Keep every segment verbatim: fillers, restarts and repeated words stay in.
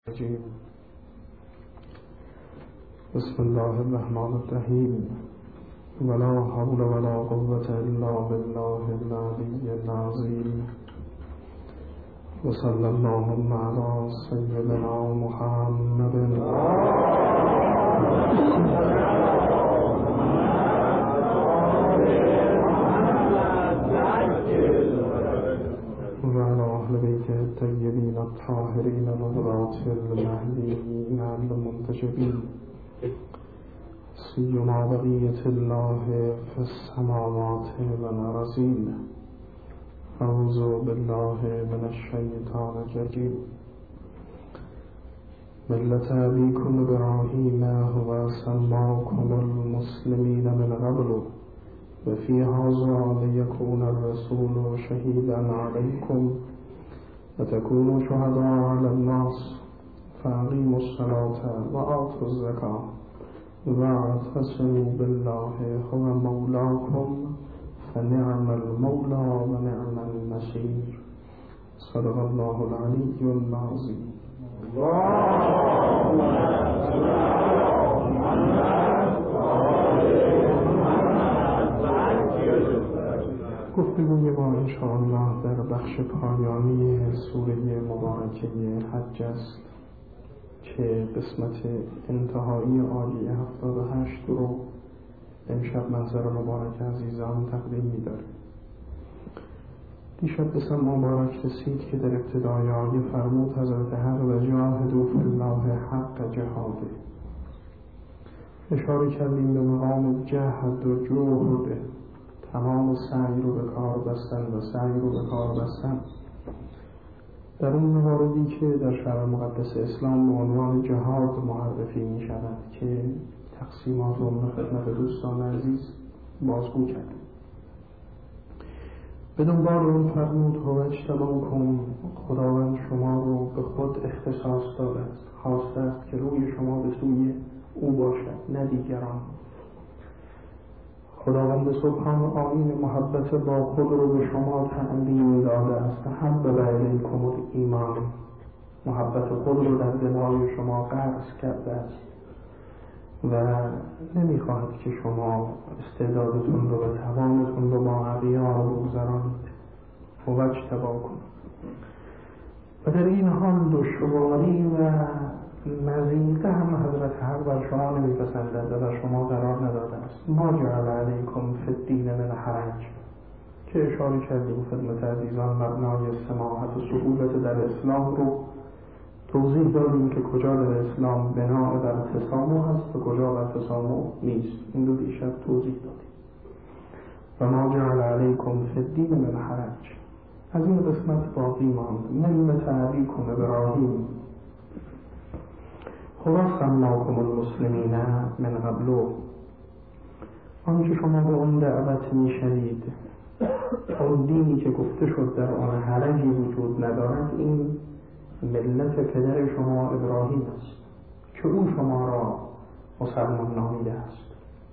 بسم الله الرحمن الرحیم ولا حول ولا قوة الا بالله العلی العظیم وصلی اللهم علی سیدنا محمد وعلى أهل بيته الطيبين الطاهرين الغراة المهديين المنتجبين سيما بقية الله في السماوات والأرضين. أعوذ بالله من الشيطان الرجيم. ملة أبيكم إبراهيم هو سماكم المسلمين من قبل وفي هذا ليكون الرسول شهيدا عليكم وتكونوا شهداء على الناس فأقيموا الصلاة وآتوا الزكاة واعتصموا بالله هو مولاكم فنعم المولى ونعم النصير. صدق الله العلي العظيم. اللهم صل على محمد. گفتگوی ما انشاءالله در بخش پایانی سوره مبارکه حج است که قسمت انتهایی آیه هفتاد و هشت رو امشب منظر مبارک عزیزان تقدیم می‌داریم. دیشب قسم مبارک رسید که در ابتدای آیه فرمود حضرت حق و جاهدوا فی الله حق جهاده. اشاره کردیم به مقام جهد و جهد، تمام سعی رو به کار بستن و سعی رو به کار بستن در اون مواردی که در شرع مقدس اسلام به عنوان جهاد معرفی می شود که تقسیمات رو من خدمت دوستان عزیز بازگو کردیم. به دنبال اون فرمود هو اجتباکم، خداوند شما رو به خود اختصاص داده است، خواسته است که روی شما به سوی او باشد نه دیگران. خداوند سبحان آیین محبت با خود رو به شما تعلیم داده است. حبب الیکم الایمان، محبت خود رو در دلهای شما غرس کرده است و نمیخواهد که شما استعدادتون رو و توانتون رو با اغیار بگذارانید. و اجتباکم، و در این حال دشواری و مزیقه هم حضرت حق بر شما نمیپسندد و بر شما قرار نداده است. ما جعل علیکم فی الدین من حرج، که اشاره کردیم خدمت عزیزان مبنای سماحت و سهولت در اسلام رو توضیح دادیم که کجا در اسلام بنا بر تسامح هست و کجا بر تسامح نیست. این رو دیشب توضیح دادیم. و ما جعل علیکم فی الدین من حرج، از این قسمت باقی ماند. ملت ابیکم ابراهیم هو سماکم المسلمین من قبل، آنچه شما به اون دعوت میشوید، اون دینی که گفته شد در آن حرجی وجود ندارد، این ملت پدر شما ابراهیم است که او شما را مسلمان نامیده است.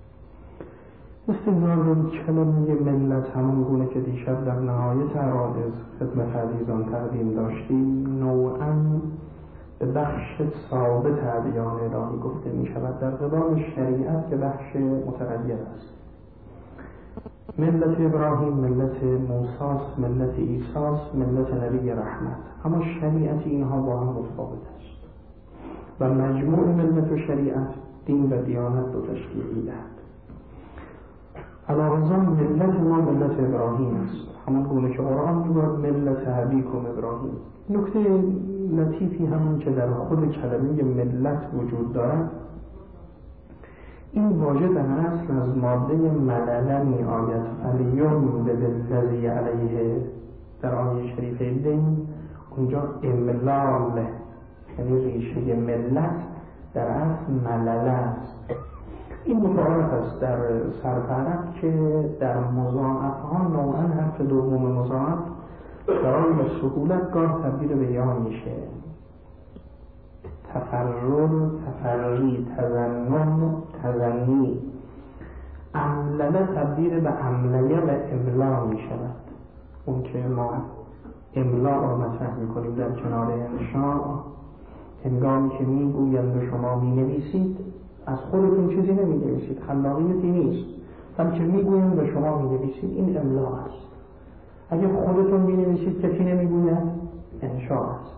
استدلال کلمه ملت همون گونه که دیشب در نهایت عرایض خدمت عزیزان تقدیم داشتیم نوعاً به بخش ثابت ادیان الهی گفته می شود در قبال شریعت که بخش متغیر است. ملت ابراهیم ملت موسیٰ، ملت عیسی، ملت نبی رحمت، اما شریعت اینها با هم متفاوت است و مجموع ملت و شریعت دین و دیانت رو تشکیل می‌دهد. علاوه ملت ما ملت ابراهیم است، همون گونه که قرآن میگوید ملت ابیکم ابراهیم. نکته لطیفی همون که در خود کلمه ملت وجود دارد، این واژه در اصل از ماده ملل می آید. فلیوم بالذی علیه در آیه شریفه دین اونجا املال، یعنی ریشه ملت در اصل ملل است. این متعارف است در صرف عرب که در مضاعف ها نوعا حرف دوم مضاعف برای سهولت گاه تبدیل به یا میشه. تفرر، تفری، تزنن، تزنی. املله تبدیل به املیه و املا می شود. اون که ما املا را مطرح میکنیم در کنار انشاء هنگامی که میگویند به شما مینویسید از خودتون چیزی نمینویسید، خلاقیتی نیست، بلکه میگویند به شما مینویسید. این املا است. اگر خودتون مینویسید کسی نمیگوید، انشاء است.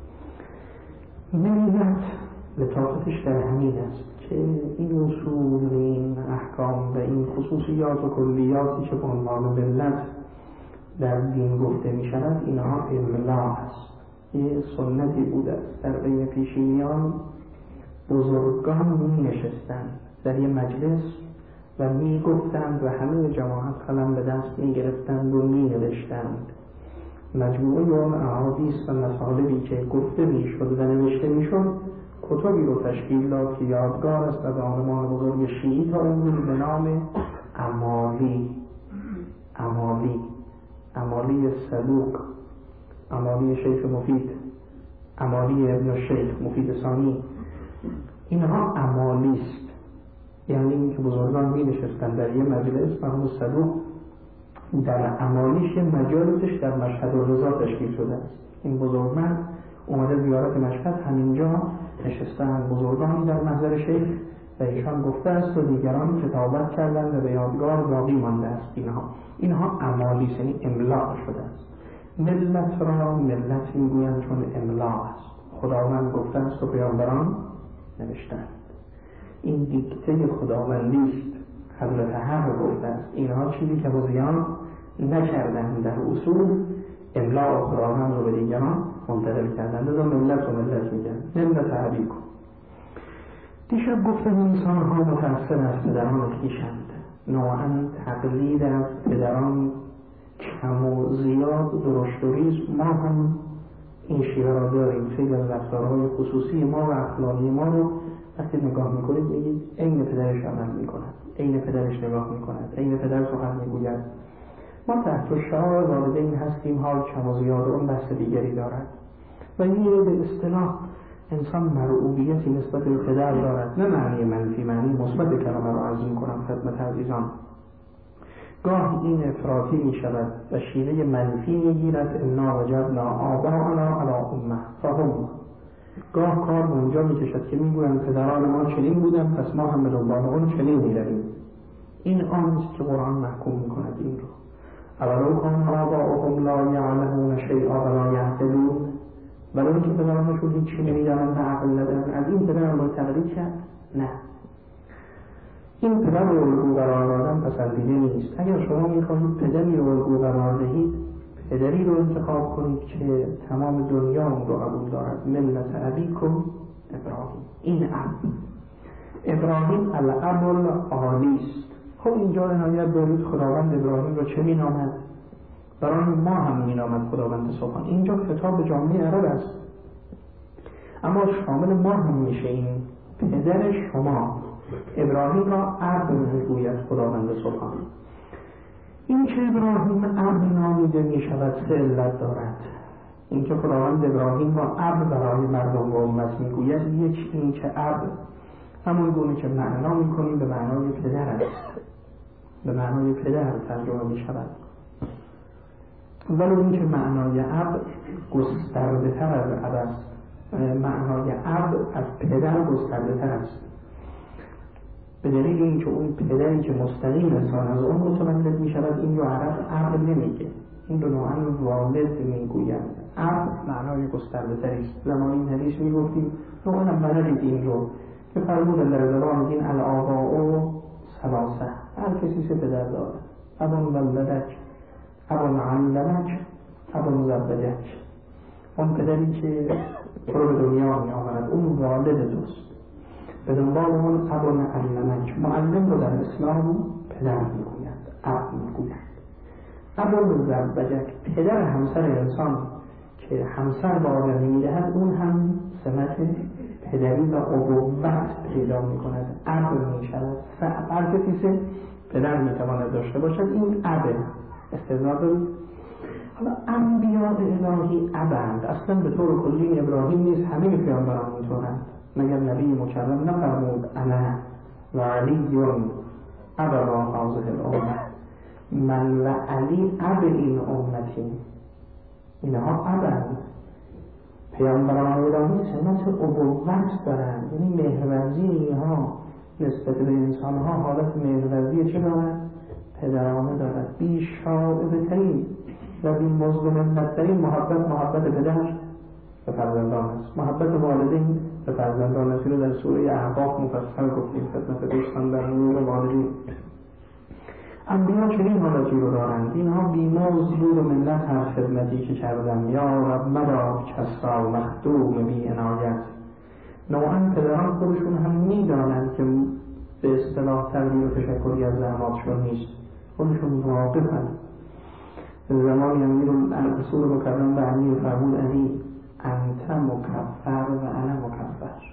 ملت لطافتش در همین است که این اصول، این احکام و این خصوصیات و کلیاتی که به عنوان ملت در دین گفته می شود، اینها املا است. یه سنتی بوده است در بین پیشینیان، بزرگان می نشستند در یه مجلس و می گفتند و همه جماعت قلم به دست می گرفتند و می نوشتند. مجموعه اون احادیث و مطالبی که گفته می شد و نوشته می شد کتابی رو تشکیل داد که یادگار است و به عنوان بزرگ شیعی تا امروز به نام امالی. امالی امالی صدوق، امالی شیخ مفید، امالی ابن شیخ مفید ثانی. اینها امالی است، یعنی این که بزرگان می نشستن در یه مجلس و همون صدوق در امالیش مجالسش در مشهد و رضا تشکیل شده است. این بزرگمرد اومده زیارت مشهد، همینجا نشستن بزرگانی در محضر شیخ و ایشان گفته است و دیگران کتابت کردند و به یادگار باقی مانده است. اینها اینها امالی، یعنی املا شده است. ملت را ملت میگویند چون املا است. خداوند گفته است و پیامبران نوشتند. این دیکته خداوندی است. حضرت حق گفته است. اینها چیزی که بزیان نکردند در اصول املا و خداوند رو به دیگران منتقل کردند. لذا ملت و ملت میگن ملت عبیکم. دیشب گفتم انسان ها متأثر از پدران خویشند. نوعاً تقلید از پدران کم و زیاد درشت و ریز ما هم این شیوه را داریم. خیلی از رفتارهای خصوصی ما و اخلاقی ما رو وقتی نگاه میکنید میگید عین پدرش عمل میکند، عین پدرش نگاه میکند، عین پدر سخن میگوید. ما تحت شعار والدین هستیم، حال کم و زیاد اون بحث دیگری دارد و این به اصطلاح انسان مرعوبیتی نسبت به پدر دارد، نه معنی منفی، معنی مثبت کلمه را عرض میکنم خدمت عزیزان. گاه این افراطی می شود و شیوه منفی می گیرد. انا وجدنا آباءنا علی امه فهم. گاه کار اونجا می کشد که می گویند پدران ما چنین بودن پس ما هم به دنبال اون چنین می رویم. این آنست که قرآن محکوم می کند این رو. اولو کان آباؤهم لا یعلمون شیئا ولا یهتدون. ولی اینکه پدرانشون هیچی نمیدانند و عقل ندارند، از این پدران باید تقلید کرد؟ نه. این پدر رو الگو قرار دادن پسندیده نیست. اگر شما میخواهید پدری رو الگو قرار دهید، پدری رو انتخاب کنید که تمام دنیا اون رو قبول دارد. ملت ابیکم ابراهیم. این اب ابراهیم الاب العالی است. خب اینجا عنایت دارید خداوند ابراهیم رو چه مینامد؟ برای ما هم مینامد خداوند سبحان. اینجا خطاب به جامعه عرب است، اما شامل ما هم میشه. این پدر شما ابراهیم را اب میگوید خداوند سبحان. این که ابراهیم اب نامیده می شود سه علت دارد. این که خداوند ابراهیم را اب برای مردم و امت میگوید، یک این که اب همون گونه که معنا میکنیم به معنای پدر است، به معنای پدر ترجمه می شود. ولی این که معنای اب گسترده تر از اب است. معنای اب از پدر گسترده تر است، به دلیل اینکه اون پدری که مستقیم انسان از اون متولد می شود این رو عرب اب نمیگه، این رو نوعاً والد میگویند. اب معنای گسترده تری است. زمان این حدیث می گفتیم نوعاً بلدید این رو که فرمودن در زبان دین الآباء ثلاثه. هر کسی سه پدر داره. ابن ولدک، ابن علمک، ابن زبدک. اون پدری که تو رو به دنیا می آورد اون والد دوست. به دنبال اون ابن علمک، معلم رو در اسلام پدر میگویند، اب میگویند. ابن زبدک، پدر همسر انسان که همسر به آدمی میدهد، اون هم سمت پدری و ابوت پیدا میکند، اب میشود. هر کسی سه پدر میتواند داشته باشد. این اب استثناء دارید. حالا انبیاء الهی ابند، اصلا به طور کلی ابراهیم نیست، همه پیامبران اینطورند. مگر نبی مکرم نفرمود انا و علیون ابا هذه الامه، من و علی اب این امتی. اینها ابند. پیامبران الهی سنت ابوت دارند، یعنی مهرورزی اینها نسبت به انسانها حالت مهرورزی چه دارد؟ پدرانه دارد. بی شائبه ترین و بی مظلومت ترین محبت محبت پدر به فرزندان است. محبت والدین به فرزندان است. رو در سوره احقاف مفصل گفتیم خدمت دوستان در مورد والدین. انبیا چنین حالتی رو دارند. اینها بیموز دور و منت هر خدمتی که کردن. یا رب مدار کسرا مخدوم بی عنایت. نوعا پدران خودشون هم میدانند که به اصطلاح تقدیر و تشکری از زحماتشون نیست، خودشون واقفن. زمانی امیر الرسول مکرم به امیر فرمود امیر انت مکفر و انا مکفر،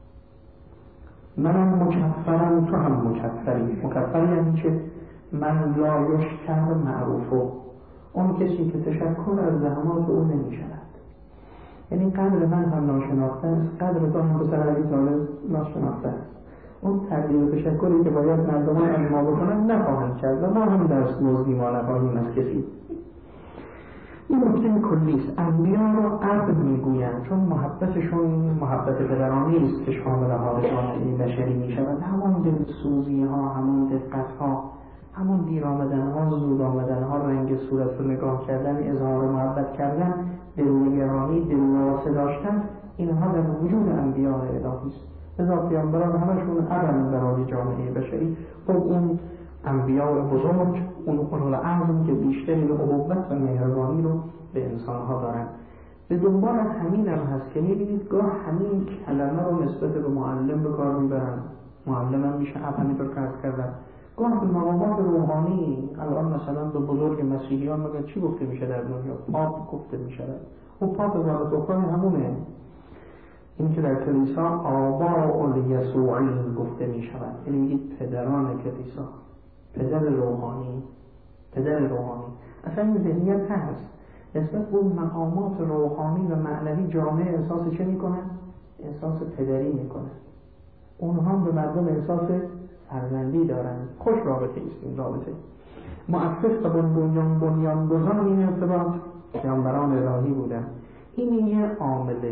منم مکفرم تو هم مکفری. مکفر یعنی که من لا یشکر معروفه، اون کسی که تشکر از زحمات او نمی شود. یعنی قدر من هم ناشناخته است، قدر تو هم پسر علی طالب ناشناخته است. اون تقدیر و تشکری که باید مردمان از ما بکنن نخواهند کرد و ما هم درست موضوعی ما نخواهیم از کسی. این نکته کلی است. انبیا رو عقل میگویند چون محبتشون محبت پدرانه است که شامل حال جامعه بشری می شود. همون دلسوزی ها، همون دقت ها، همون دیر آمدن ها، زود آمدن ها، رنگ صورت رو نگاه کردن، اظهار محبت کردن، دلنگرانی، دلواسه داشتن، اینها در وجود انبیا الهی است. لذا پیامبران همشون عدم برای جامعه بشری. خب اون انبیاء بزرگ، اون اولو العزم که بیشترین ابوت و مهربانی رو به انسانها دارن. به دنبال همین هم هست که میبینید گاه همین کلمه رو نسبت به معلم به کار میبرن. معلم هم میشه اب همینطور که عرض کردن. گاه به مقامات روحانی، الان مثلا به بزرگ مسیحیان مگر چی گفته میشه در دنیا؟ پاپ گفته میشه. و پاپ وارد همونه. این که در کلیسا آباء الیسوعی گفته می شود، یعنی میگید پدران کلیسا، پدر روحانی، پدر روحانی. اصلا این ذهنیت هست نسبت به مقامات روحانی و معنوی جامعه احساس چه می کنن؟ احساس پدری می کنن. اونها به مردم احساس فرزندی دارن. خوش رابطه است این رابطه. مؤسس و بنیان بنیانگذار این ارتباط پیامبران الهی بودن. این یه عامله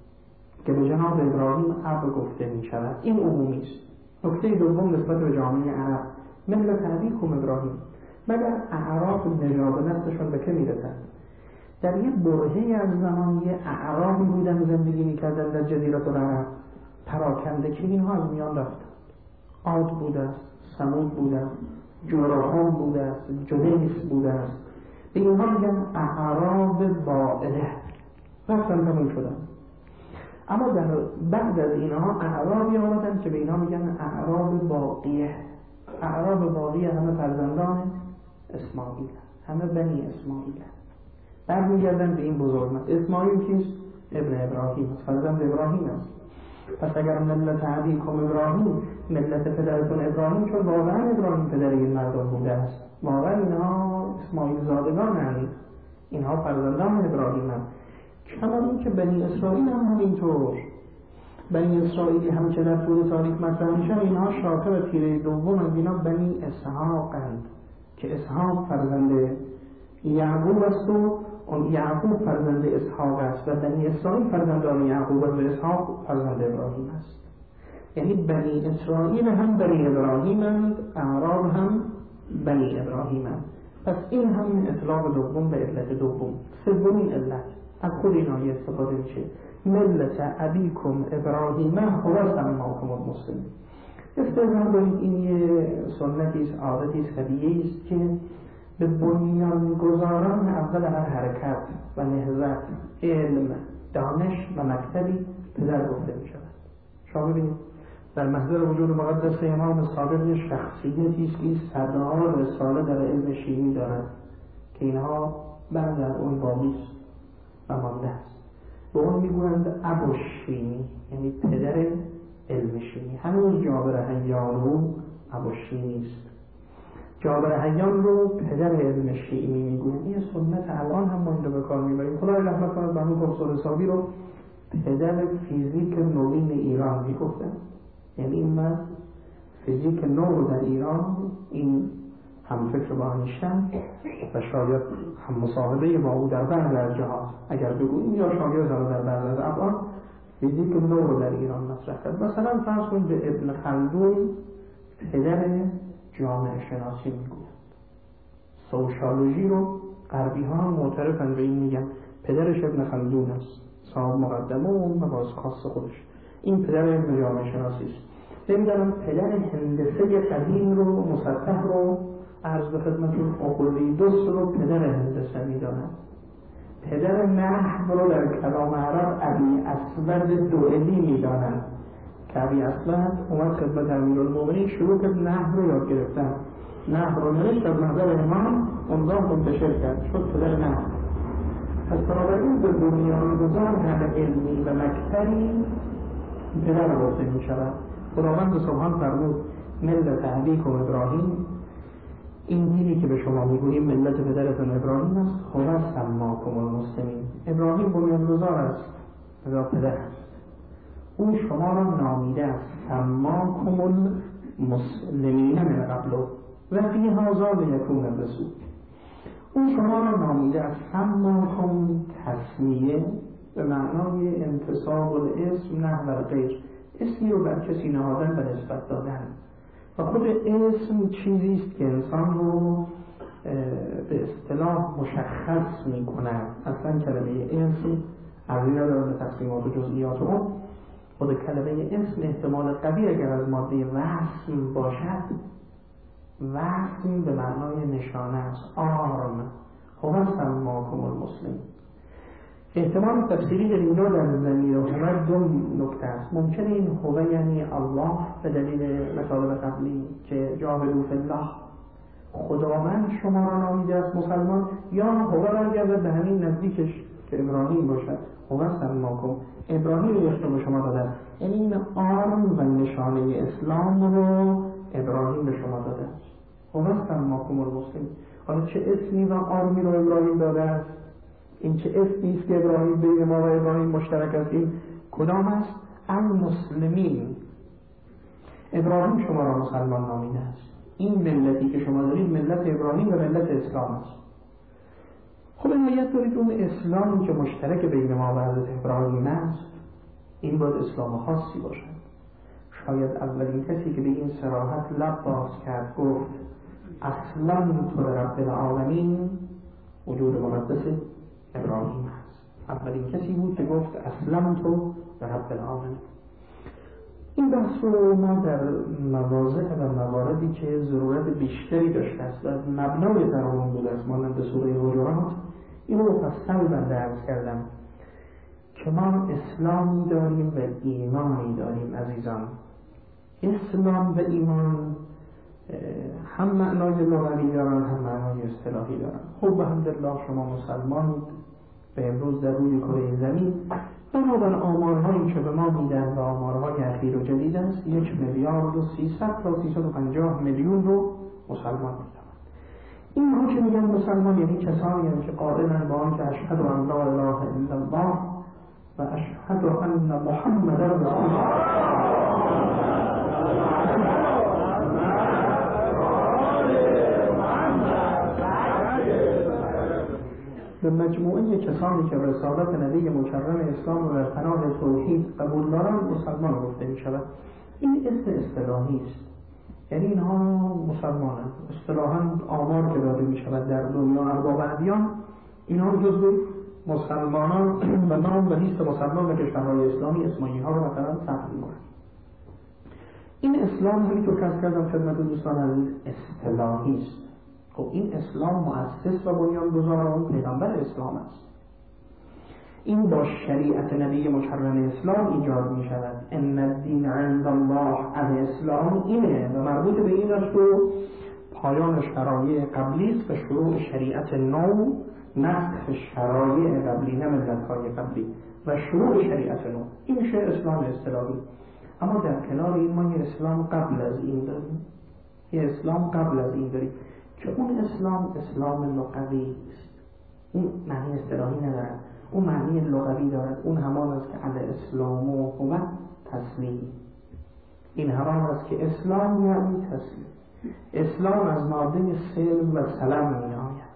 که به جناب ابراهیم اب گفته می شود. این عمومی است. نکته دوم نسبت به جامعه عرب، ملت ابیکم ابراهیم، مگر اعراب نژاد نسلشون به که می رسند؟ در یه برهه‌ای از زمان یه اعرابی بودن زندگی می کردن در جزیره العرب پراکنده که اینها از میان رفتند. عاد بوده است، ثمود بوده است، جرهم بوده است، جدیس بوده است. به اینها میگن اعراب باعله، رفتن تموم شدن. اما در بعد از اینها اعرابی آمدن که به اینها میگن اعراب باقیه. اعراب باقیه همه فرزندان اسماعیل، همه بنی اسماعیل. بعد میگردن به این بزرگمت. اسماعیل کیست؟ ابن ابراهیم، فرزند ابراهیم است. پس اگر ملت ابیکم ابراهیم، ملت پدرتون ابراهیم، چون واقعا ابراهیم پدر این مردم بوده است، واقعا اینها اسماعیل زادگان هستند، اینها فرزندان ابراهیم هستند. کما این که بنی اسرائیل هم همینطور. بنی اسرائیلی هم که در طول تاریخ مطرح میشن، اینها شاخه و تیره دوم از اینا بنی اسحاقند که اسحاق فرزند یعقوب است و اون یعقوب فرزند اسحاق است و بنی اسرائیل فرزندان یعقوب و اسحاق فرزند ابراهیم است. یعنی بنی اسرائیل هم بنی ابراهیم اند، اعراب هم بنی ابراهیم اند. پس این هم اطلاق دوم به علت دوم. سومین علت از خود این آیه استفاده میشه، ملت ابیکم ابراهیم هو سماکم المسلمین. استفاده کنید این یه سنتی است، عادتی است، هدیه‌ای است که به بنیانگذاران اول هر حرکت و نهضت، علم، دانش و مکتبی پدر گفته می شود. شما ببینید در محضر وجود مقدس امام صادق شخصیتی است که صدها رساله در علم شیمی دارد که اینها بعد از اون باقی است و مانده است. به اون میگویند ابو شیمی، یعنی پدر علم شیمی. هنوز جابر حیان رو ابو شیمی است. جابر حیان رو پدر علم شیمی میگویند. این سنت الان هم ما این رو به کار میبریم. خدای رحمت کند بنو پروفسور حسابی رو پدر فیزیک نوین ایران میگفتن. یعنی این من فیزیک نو در ایران، این هم فکر با انیشتین و شاید هم مصاحبه با او در بعضی از جهات اگر بگوییم، یا شاید در بعضی از ابعاد فیزیک نو رو در ایران مطرح کرد. مثلا فرض کنید به ابن خلدون پدر جامعه شناسی میگوید. سوشالوژی رو غربی ها هم معترفن به این، میگن پدرش ابن خلدون است، صاحب مقدمه و اون مباحث خاص خودش. این پدر علم جامعه شناسی است. نمیدونم پدر هندسه قدیم رو، مسطح رو، عرض به خدمتتون اقلیدوس رو پدر هندسه میدانند. پدر نحو رو در کلام عرب ابی اسود دوئلی میدانند که ابی اسود اومد خدمت امیرالمومنین شروع کرد نحو رو یاد گرفتن، نحو رو نوشت از نظر امام اونجا منتشر کرد، شد پدر نحو. پس بنابراین به بنیانگذار هر علمی و مکتبی پدر گفته می شود. خداوند سبحان فرمود ملت ابیکم ابراهیم، این دینی که به شما میگوییم ملت پدرتون ابراهیم است، هو سماکم المسلمین. ابراهیم بنیانگذار است و پدر است، او شما را نامیده است سماکم المسلمین من قبل و فی هذا لیکون الرسول. او شما را نامیده است سماکم تسمیه به معنای انتصاب الاسم نه و غیر، اسمی رو بر کسی نهادن و نسبت دادن. و خود اسم چیزی است که انسان رو به اصطلاح مشخص می کند. اصلا کلمه اسم عرضی نداره به تقسیمات و جزئیات اون. خود کلمه اسم احتمال قوی اگر از ماده وسم باشد، وسم به معنای نشانه است، آرم هو سماکم المسلمین. احتمال تفسیری در این دو در ضمیر و هو دو نکته است. ممکنه این هو یعنی الله به دلیل مطالب قبلی که جاهدوا فی الله، خداوند شما را نامیده است مسلمان، یا هو برگرده به همین نزدیکش که ابراهیم باشد، هو سماکم، ابراهیم رو به شما داده. یعنی این آرم و نشانه اسلام رو ابراهیم به شما داده است. هو سماکم المسلمین. حالا چه اسمی و آرمی رو ابراهیم داده است؟ این چه اسمی است که ابراهیم بین ما و ابراهیم مشترک است؟ این کدام است؟ المسلمین. ابراهیم شما را مسلمان نامیده است. این ملتی که شما دارید ملت ابراهیم و ملت اسلام است. خب این آیت دارید اون اسلامی که مشترک بین ما و حضرت ابراهیم است، این باید اسلام خاصی باشد. شاید اولین کسی که به این صراحت لب باز کرد گفت اسلمت لرب العالمین، وجود مقدس ابراهیم است. اولین کسی بود که گفت اسلمت لرب العالمین. این بحث رو ما در مواضع و مواردی که ضرورت بیشتری داشته است و مبنای در اون بود است، مانند سوره حجرات، اینو مفصل بنده عرض کردم که ما اسلامی داریم و ایمانی داریم. عزیزان، اسلام و ایمان هم معنای لغوی دارن هم معنای اصطلاحی دارن. خب الحمدلله شما مسلمانید به امروز در روی کره زمین، بنابر آمارهایی که به ما میدن و آمارهای اخیر و جدید است، یک میلیارد و سیصد تا سیصد و پنجاه میلیون رو مسلمان میدونن. این ها که میگن مسلمان یعنی کسانی هم که قائلن با آن که اشهد ان لا اله الا الله و اشهد ان محمد رسول الله. به مجموعه کسانی که رسالت نبی مکرم اسلام و در پناه توحید قبول دارند مسلمان گفته می شود. این اسم اصطلاحی است، یعنی اینها مسلمانند. اصطلاحاً آمار که داده می شود در دنیا ارباب ادیان، اینها جزو مسلمانان و نام و لیست مسلمان و کشورهای اسلامی اسمایی ها رو مثلا ثبت می کنند. این اسلام همینطور که عرض کردم خدمت دوستان عزیز اصطلاحی است. خب این اسلام مؤسس و بنیانگذار اون پیغمبر اسلام است. این با شریعت نبی مکرم اسلام ایجاد می شود. ان الدین عند الله الاسلام، اینه و مربوط به این است و پایان شرایع قبلی است و شروع شریعت نو، نسخ شرایع قبلی، نه ملت‌های قبلی، و شروع شریعت نو. این میشه اسلام اصطلاحی. اما در کنار این ما یه اسلام قبل از این داریم، یه اسلام قبل از این داریم که اون اسلام اسلام لغوی است. اون معنی اصطلاحی ندارد، اون معنی لغوی دارد. اون همان است که الاسلام و هو تسلیم. این همان است که اسلام یعنی تسلیم. اسلام از ماده سلم و سلم می آید.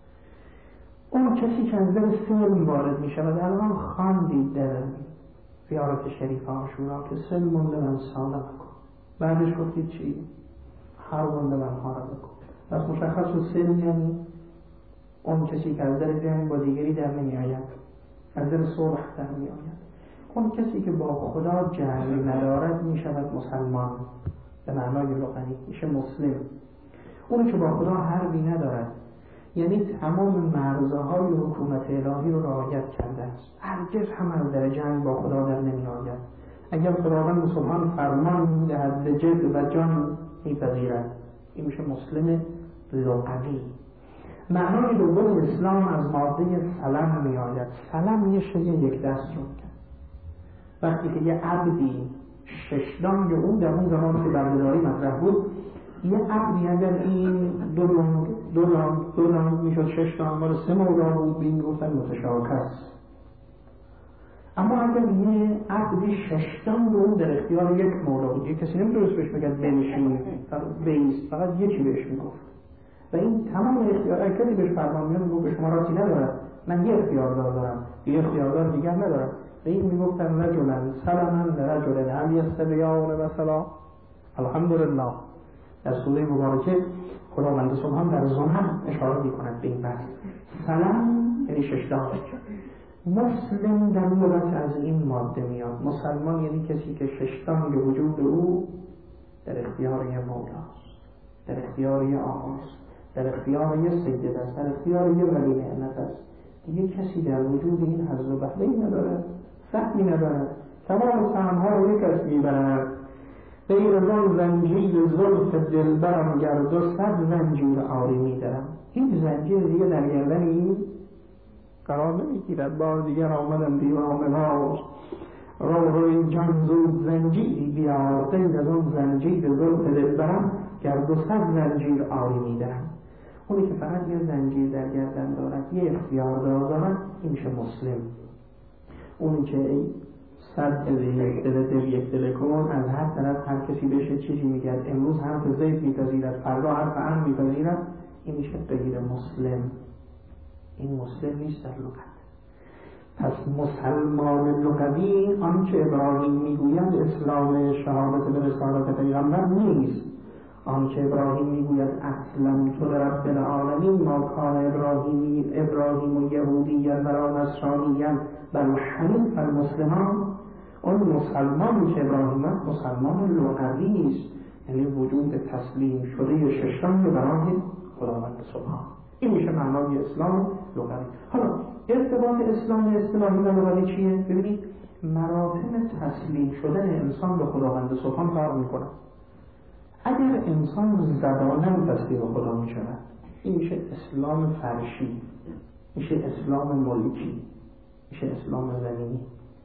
اون کسی که از در سلم وارد می شود، الان خواندید در زیارت شریف عاشورا که سلم مونده من ساله بکن، بعدش گفتید چی؟ هر مونده من ها را بکن. پس مشخص و سلم یعنی اون کسی که از در جنگ با دیگری در نمی آید، از در صلح در می آید. اون کسی که با خدا جنگ ندارد می شود مسلمان به معنای لغوی، میشه مسلم. اون که با خدا حربی ندارد، یعنی تمام مرزهای حکومت الهی رو رعایت کرده است، هرگز هم از در جنگ با خدا در نمی آید. اگر خداوند سبحان فرمان می‌دهد به جد و جان میپذیرد، این میشه مسلم لغوی. معنای دوم اسلام از ماده سلم می آید. سلم یه شیء یک دست رو میگن. وقتی که یه عبدی ششدانگ او در اون زمان که بردهداری مطرح بود، یه عبدی اگر این دو لانگ دو لانگ دو لانگ میشد شش تا، اما سه مولا بود بین گفتن متشاکس. اما اگر یه عبدی ششدانگ او در اختیار یک مولا بود، یک کسی نمیتونست بهش بگد بنشین فقط بیست، فقط یکی بهش میگفت و این تمام اختیار اکلی بهش فرمان میاد، میگفت به شما راتی ندارم، من یه اختیاردار دارم، یه اختیاردار دیگر ندارم. و این میگفتن رجلن سلما لرجلن هل یستویان مثلا. الحمدلله در سوره مبارکه خداوند سبحان در زمن اشاره میکند به این بحث. سلام یعنی ششدانگ. مسلم در لغت از این ماده میاد. مسلمان یعنی کسی که ششدانگ وجود او در اختیار یه مولاست، در اختیار یه آقاست، در اختیار یه سید است، در اختیار یه ولی نعمت است. دیگه کسی در وجود این حظ و بهره‌ای نداره، سهمی نداره، تمام سهم‌ها رو یک کس میبرد. غیر از آن زنجیر زلف دلبرم گرد و صد زنجیر آری میدارم. این زنجیر دیگه در گردن این قرار نمیگیرد. بار دیگر آمدم دیوانه ها رو روی جان زود زنجیری بیار، غیر از آن زنجیر زلف دلبرم گرد و صد زنجیر آری میدارم. اونی که فقط یه زنجیر در گردن دارد، یه اختیار دارد، این میشه مسلم. اونی که صد دل یک دل دل یک دل کن، از هر طرف هر کسی بهش چیزی میگرد، امروز حرف زید میپذیرد، فردا حرف امر میپذیرد، این میشه غیر مسلم. این مسلم نیست در لغت. پس مسلمان لغوی آنچه ابراهیم میگوید اسلام شهادت به رسالت پیغمبر نیست. آنچه ابراهیم میگوید اصلا تو رب العالمین ما کان ابراهیمی ابراهیم و یهودی و نصرانی بل حنیف المسلمان، اون مسلمان که ابراهیم است مسلمان لغوی است، یعنی وجود تسلیم شده ششم برای خداوند سبحان. این میشه معنای اسلام لغوی. حالا ارتباط اسلام اصطلاحی و لغوی چیه؟ ببینید مراتب تسلیم شدن انسان به خداوند سبحان فرق میکنه. اگر انسان زباناً تسلیم خدا می شود، این میشه اسلام فرشی، میشه اسلام ملکی، میشه اسلام زمینی.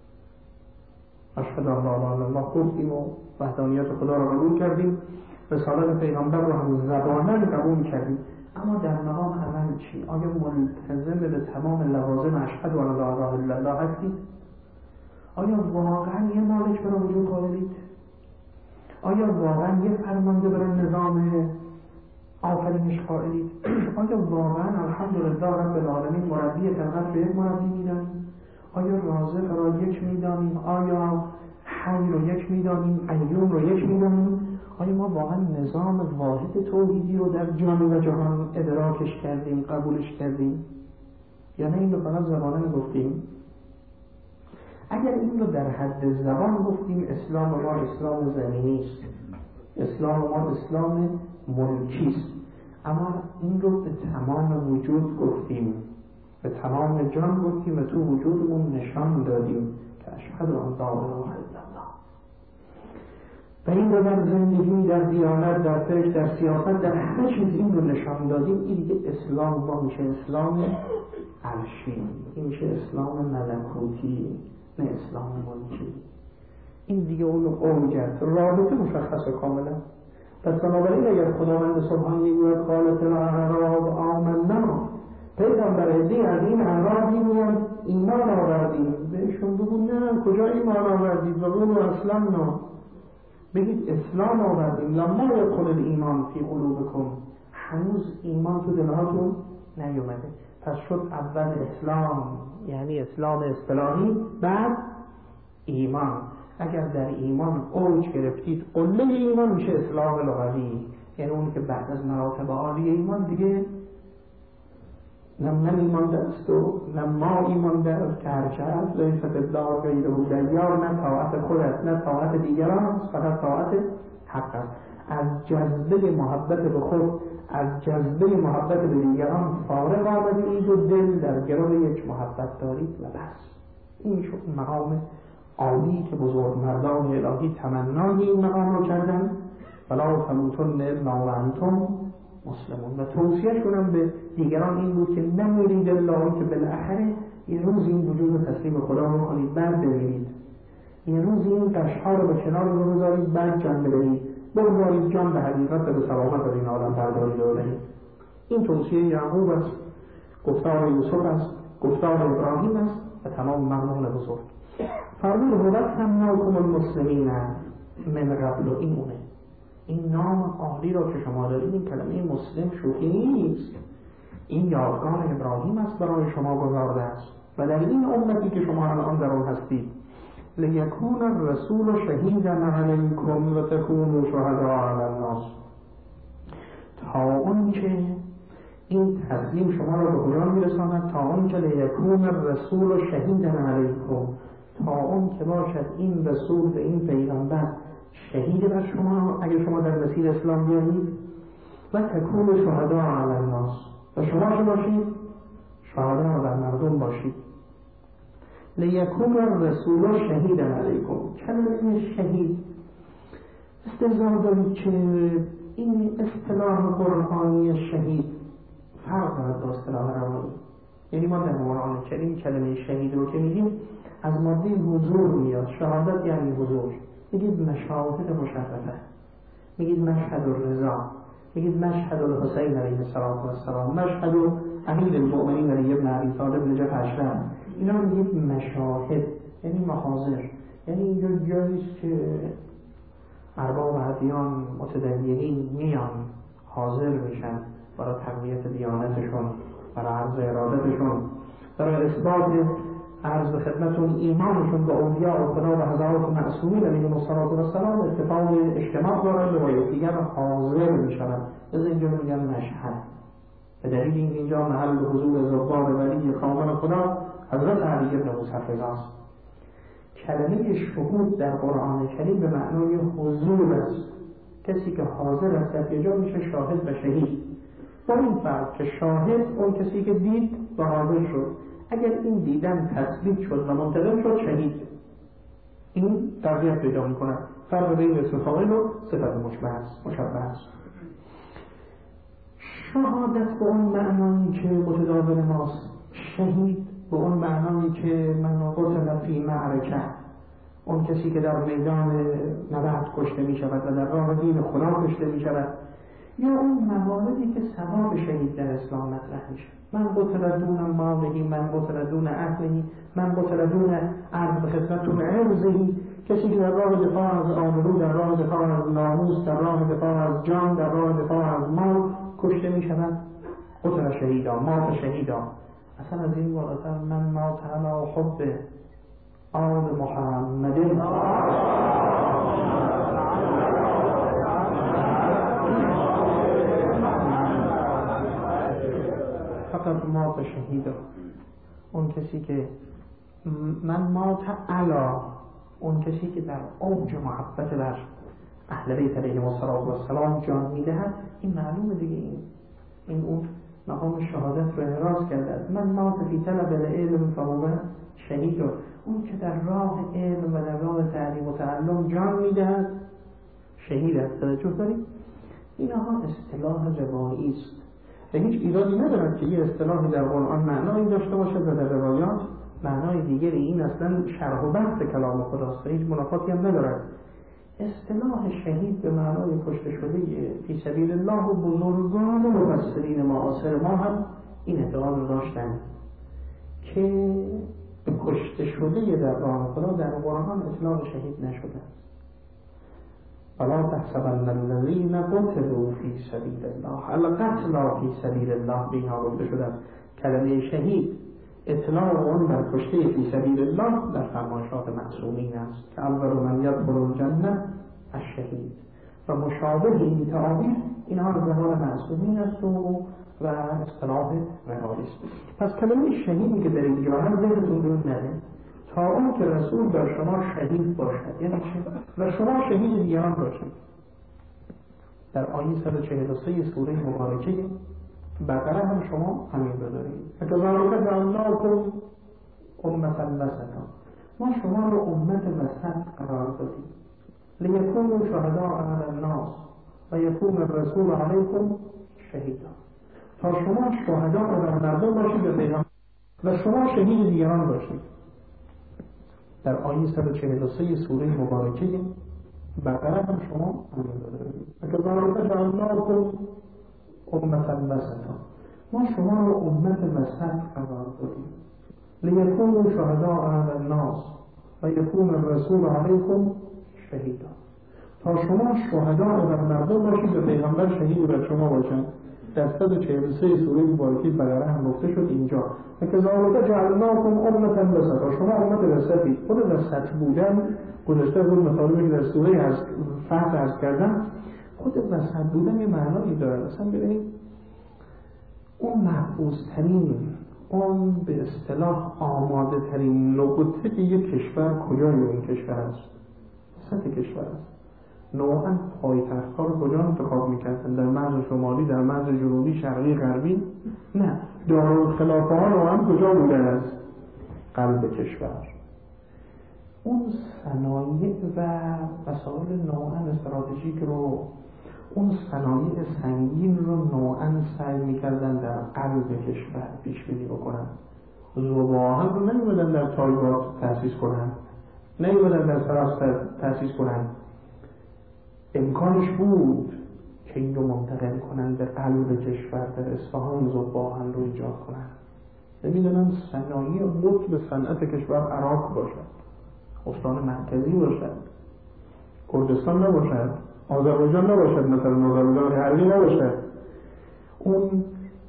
اشهد ان لا اله الا الله گفتیم و وحدانیت خدا را قبول کردیم، رسالت پیغمبر را هم زباناً قبول کردیم، اما در مقام عمل چی؟ آیا ملتزم به تمام لوازم اشهد ان لا اله الا الله هستید؟ آیا واقعاً یه مالک برای وجود قائلید؟ آیا واقعا یه فرمانده برای نظام آفرینش قائلید؟ آیا واقعا الحمدلله رب العالمین مربی طبقت به یک مربی میدانیم؟ آیا رازق را یک میدانیم؟ آیا حی رو یک میدانیم؟ قیوم رو یک میدانیم؟ آیا ما واقعا نظام واحد توحیدی رو در جان و جهان ادراکش کردیم، قبولش کردیم؟ یا نه این رو فقط زبانه گفتیم؟ اگر این رو در حد زبان گفتیم اسلام ما اسلام زمینی است، اسلام ما اسلام ملکی است، اما این رو به تمام وجود گفتیم، به تمام جان گفتیم و تو وجودمون نشان دادیم که اشهد ان لا اله الا الله. و این رو در زندگی، در دیانت، در فکر، در سیاست، در همه چیز این رو نشان دادیم. این دیگه اسلام ما میشه اسلام عرشی، این میشه اسلام ملکوتی، نه اسلام ملکی. این دیگه اون اوج است، رابطه مشخصه کاملا. پس بنابراین اگر خداوند سبحان میگوید قالت الاعراب آمنا، پیغمبر عدی از این اعراب میگوید ایمان آوردیم، بهشون بگو نه کجا ایمان آوردید، بگو اصلا نه، بگید اسلام آوردیم، لما یدخل الایمان فی قلوبکم، هنوز ایمان تو دلهاتون نیومده. پس شد اول اسلام یعنی اسلام اصطلاحی، بعد ایمان. اگر در ایمان اوج گرفتید، قله ایمان میشه اسلام لغوی، یعنی اون که بعد از مراتب عالی ایمان دیگه نه من ایمان دست و نه ما ایمان دست که هرچه هست لیست الله غیره دیار، نه طاعت خودت نه طاعت دیگران، فقط طاعت حق است. از جذبه محبت به خود، از جذبه محبت به دیگران فارغ آمدید و دل در گرو یک محبت دارید و بس. این شد مقام عالی که بزرگ مردان الهی تمنای این مقام رو کردن. فلا تموتن الا وانتم مسلمون. و توصیه شدن به دیگران این بود که نمیرید الله که بالاخره یه روز این وجود رو تسلیم خدا رو کنید، بعد بمیرید. یه روز این قشها رو به کنار رو بذارید، بعد جان ببرید، بگذارید جان به حقیقت به سلامت از این عالم بردارید و ببرید. این توصیه یعقوب است، گفتار یوسف است، گفتار ابراهیم است و تمام مردمان بزرگ. فرمود وَلَكِنَّكُمُ الْمُسْلِمِینَ من قبل. و این اونه، این نام عالی را که شما دارید، این کلمه مسلم شوخی نیست، این یادگار ابراهیم است برای شما گذارده است. و در این امتی که شما الان در آن هستید، لیکون الرسول شهیدا علیکم و تکونوا شهداء علی الناس، تا اون که این تسلیم شما را به کجا میرساند؟ تا اون که لیکون الرسول شهیدا علیکم، تا اون که باشد این رسول و این پیغمبر شهید بر شما اگر شما در مسیر اسلام بیایید، و تکونوا شهداء علی الناس، و شما چه باشید؟ شهدا بر مردم باشید. لیکون الرسول شهیدا علیکم، کلمه شهید استظهار دارید که این اصطلاح قرآنی شهید فرق دارد با اصطلاح روانی. یعنی ما در قرآن کریم کلمه شهید رو که میگیم از ماده حضور میاد. شهادت یعنی حضور. میگید مشاهد مشرفه، میگید مشهد الرضا، میگید مشهد الحسین علیه السلام، مشهد امیر المؤمنین علی ابن ابی طالب نجف اشرم. اینا میگید مشاهد یعنی محاضر، یعنی اینجا جاییست که ارباب ادیان متدینین میان حاضر میشن برای تقویت دیانتشون، برای عرض ارادتشون، برای اثبات عرض به خدمتون ایمانشون به اولیاء و خدا و حضرات معصومین علیهم السلام اتفاق اجتماع دارن و یکدیگر حاضر میشن. از اینجا میگن مشهد. به دلیل این اینجا محل حضور زوار ولی کامل خدا حضرت علی ابن موسی است. کلمه شهود در قرآن کریم به معنای حضور است. کسی که حاضر است در جا میشه شاهد و شهید. با این فرق که شاهد اون کسی که دید و حاضر شد، اگر این دیدن تثبیت شد و منتقل شد شهید. این تغییر پیدا میکنه. فرق بین اسم فاعل و صفت مشبه است، مشبه است. شهادت به اون معنایی که متداول ماست، شهید به اون معنایی که من قتل فی معرکه، اون کسی که در میدان نبرد کشته می شود و در راه دین خدا کشته می شود، یا اون مواردی که ثواب شهید در اسلام مطرح میشه. من قتل دون مالهی، من قتل دون اهلهی، من قتل دون عرض به خدمتون عرضهی، کسی که در راه دفاع از آبرو، در راه دفاع از ناموس، در راه دفاع از جان، در راه دفاع از مال کشته می شود، قتل شهیدا، مات شهیدا. اصلا از این بالاتر من مات علی حب آل محمد فقط مات شهیدا. اون کسی که من مات علی، اون کسی که در اوج محبت بر اهل بیت علیهم السلام جان میدهد، این معلومه دیگه. این این اون مقام شهادت رو احراز کرده. من مات فی طلب العلم فهو شهید. اون که در راه علم و در راه تعلیم و تعلم جان میدهد شهید است. توجه دارید؟ این آقا اصطلاح روایی است و هیچ ایرادی ندارد که یه اصطلاحی در قرآن معنایی داشته باشد و در روایات معنای دیگری. این اصلا شرح و بحث کلام خداست و هیچ منافاتی هم ندارد. اصطلاح شهید به معنای کشته شده فی سبیل الله و بزرگان مفسرین معاصر ما هم این اعتقاد داشتن که کشته شده در راه خدا در قرآن اطلاق شهید نشده است. ولا تحسبن الذین قتلوا فی سبیل الله. القتل فی سبیل الله به اینها گفته شدن. کلمه شهید اطلاع اون بر کشته فی سبیل الله در فرمایشات معصومین است که اول من یدخل الجنه الشهید و مشابه این تعابیر اینها از زبان معصومین است و و اصطلاح رهایی است. پس کلمه شهیدی که در اینجا هم ذهنتون رو نره تا اون که رسول در شما شهید باشد، یعنی چه؟ و شما شهید دیگران باشید. در آیه صد و چهل و سه سوره مبارکه بقره هم شما همین رو دارید. فکذالک جعلناکم امة وسطا. ما شما رو امت وسط قرار دادیم لیکونوا شهداء علی الناس و یکون الرسول علیکم شهیدا. تا شما شهدا بر مردم باشید و پیغمبر و شما شهید دیگران باشید. در آیه صد و چهل و سه سوره مبارکه بقره هم شما همین رو دارید. فکذالک جعلناکم امة وسطا. ما شما رو امت وسط قرار دادیم لیکونوا شهداء علی الناس و یکون الرسول علیکم شهیدا. تا شما شهدا بر مردم باشید و پیغمبر شهید بر شما باشند. در صد و چهل و سه سوره مبارکه بقره هم گفته شد اینجا فکذالک جعلناکم امة وسطا. شما امت وسطی. خود وسط بودن گذشته بود مطالبی که در سوره از فتح عرض کردم، خود وسط بودن یه معنایی داره. مثلا ببینید اون محفوظ ترین، اون به اصطلاح آماده ترین نقطه که یک کشور کجای اون کشور است؟ وسط کشور است. نوعا پایتخت‌ها رو کجا انتخاب می‌کردن؟ در مرز شمالی، در مرز جنوبی، شرقی، غربی؟ نه، دارالخلافه ها نوعا کجا بوده است؟ قلب کشور. اون صنایع و وسایل نوعا استراتژیک رو، اون صنایع سنگین رو نوعا سعی می‌کردن در قلب کشور پیش بینی بکنن. ذوب‌آهن رو نمی‌بودن در تایبات تأسیس کنن، نمی‌بودن در طرف تأسیس کنن. امکانش بود که این رو منتقل کنن به قلب کشور، در اصفهان ذوب‌آهن رو ایجاد کنن. نمی‌دونن صنایع قطب صنعت کشور عراق باشد، استان مرکزی باشد، کردستان نباشد، آذربایجان نباشد، مثلا آذربایجان غربی نباشد. اون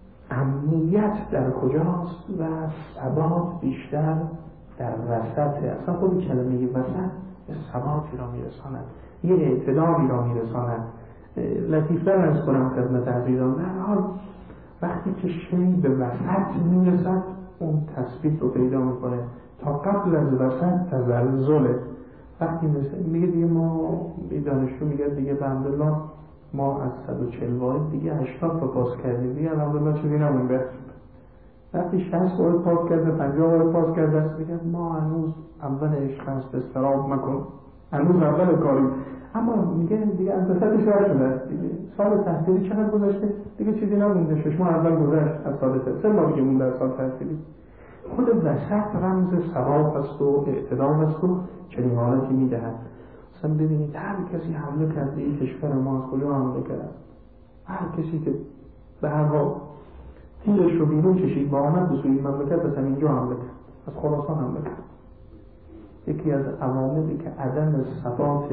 امنیت در کجاست و ثبات بیشتر در وسطه. اصلا خود کلمه وسط به ثباتی را میرساند، یه اعتدالی را میرساند. لطیفتر ارز کنم خدمت عزیزان، در حال وقتی که شی به وسط میرسد اون تثبیت رو پیدا میکنه. تا قبل از وسط تزلزله. وقتی میگه دیگه ما دانشجو میگه دیگه الحمدلله ما از صد و چهل واحد دیگه هشتاد تا پاس کردیم، دیگه الحمدلله چیزی نمونده. وقتی شصت واحد پاس کرده، پنجاه واحد پاس کرده است، میگه ما هنوز اول عشق است، استراب مکن، هنوز اول کاریم. اما میگه دیگه از وسطش راه شده است دیگه. سال تحصیلی چقدر گذشته؟ دیگه چیزی نمونده. شش ماه اول گذشت از سال سه ماه دیگه مونده از سال تحصیلی. خود وسط رمز ثبات است و اعتدال است و چنین حالتی میدهد. مثلا ببینید هر کسی حمله کرده این کشور ما از کجا حمله کرد؟ هر کسی که به هر حال تیرش رو بیرون کشید با آمد به سوی مملکت از همینجا حمله کرد، از خراسان حمله کرد. یکی از عواملی که عدم ثبات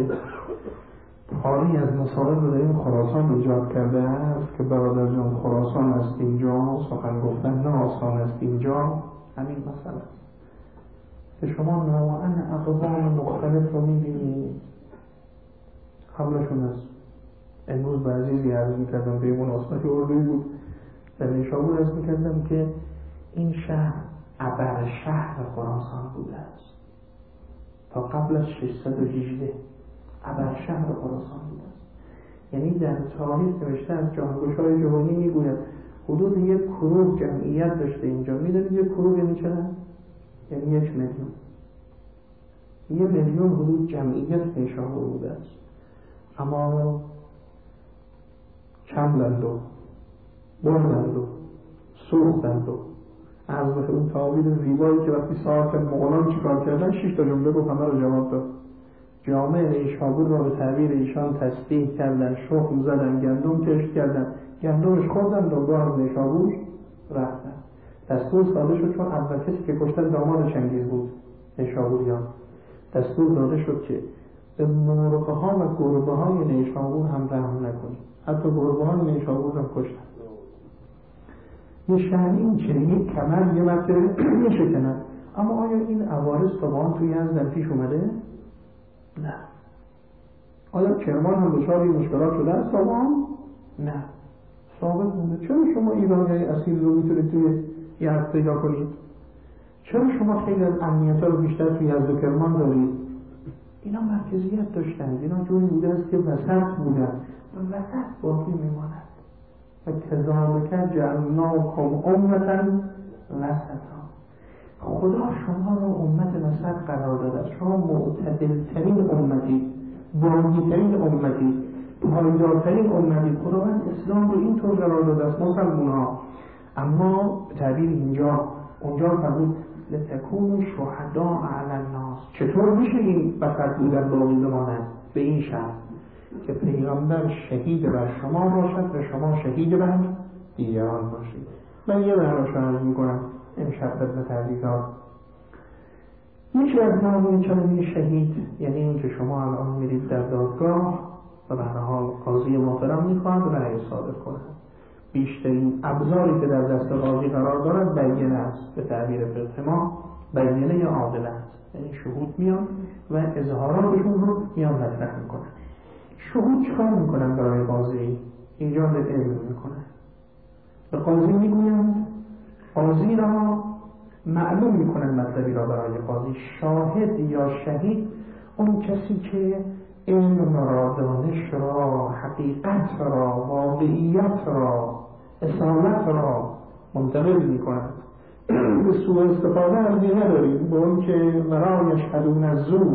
حالی از مسائل رو در این خراسان ایجاد کرده است که برادر جان خراسان است اینجا، سخن گفتن نه آسان است اینجا، همین مسئله است که شما نوعا اقوام مختلف رو میبینید. قبلشون است. امروز به عزیزی عرض میکردم به مناسبت اردوی بود در نیشابور عرض میکردم که این شهر ابر شهر خراسان بوده است تا قبل از ششصد و هجده. ابر شهر خراسان بوده است. یعنی در تاریخ نوشته از جهانگشای جهانی میگوید حدود یک کروب جمعیت داشته اینجا. میدونید یک کروب یعنی چند؟ یعنی یک میلیون. یک میلیون حدود جمعیت نیشابور بوده است. اما کمدند و بردند و سوختند و از مثل اون تعابیر زیبایی که وقتی ساعت مغولان چیکار کردن شش تا جمله رو همه رو جواب داد. جامعه نیشابور را به تعبیر ایشان تسبیح کردن، شخم زدن، گندم کشت کردن، گندمش خوردن، دنبال نیشابور رفتن. دستور داده شد چون اول کسی که کشتن داماد چنگیز بود نیشابوریان. دستور داده شد که به مرغ ها و گربه های نیشابور هم رحم نکنید. حتی گربه های نیشابور هم کشتن. یه شأن این چه یک کمر یه متر میشه کنن. اما آیا این عوارض طبعا توی از در پیش اومده؟ نه. آیا کرمان هم دچار این مشکلات شده است طبعا؟ نه. ثابت بوده. چرا شما ایرانی اصیل رو میتونید توی یه حد پیدا کنید؟ چرا شما خیلی از امنیت رو بیشتر توی یزد و کرمان دارید؟ اینا مرکزیت داشتند. اینا جوری بوده است که وسط بودن و وسط باقی میماند. و کذالک جعلناکم امة وسطا. خدا شما رو امت وسط قرار داده است. شما معتدلترین امتی، باقیترین امتی، پایدارترین امتی. خداوند اسلام رو اینطور قرار داده است مسلمان‌ها. اما به تعبیر اینجا اونجا فرمود لتکونوا شهداء علی الناس. چطور میشه این وسط بودن باقی بماند؟ به این شرط که پیغمبر شهید بر شما باشد و شما شهید بر دیگران باشید. من یه بحرش رو عرض میکنم امشب خدمت عزیزان. یکی از معانی کلمه شهید یعنی این که شما الان میرید در دادگاه و به هر حال قاضی محترم میخواهد رأی صادر کند. بیشترین ابزاری که در دست قاضی قرار دارد بیانیه است. به تعبیر فقه ما بیانیه عادله است. یعنی شهود میان و اظهاراتشون رو میان مطرح میکنن. شهود چکار میکنن برای قاضی؟ اینجا به علم میکنن. به قاضی میگویند، قاضی را معلوم میکنن مطلبی را برای قاضی. شاهد یا شهید اون کسی که علم را، دانش را، حقیقت را، واقعیت را، اصالت را منتقل میکنند. به سوء استفاده ارزی نداریم به اون که مرا یشهدون الزور،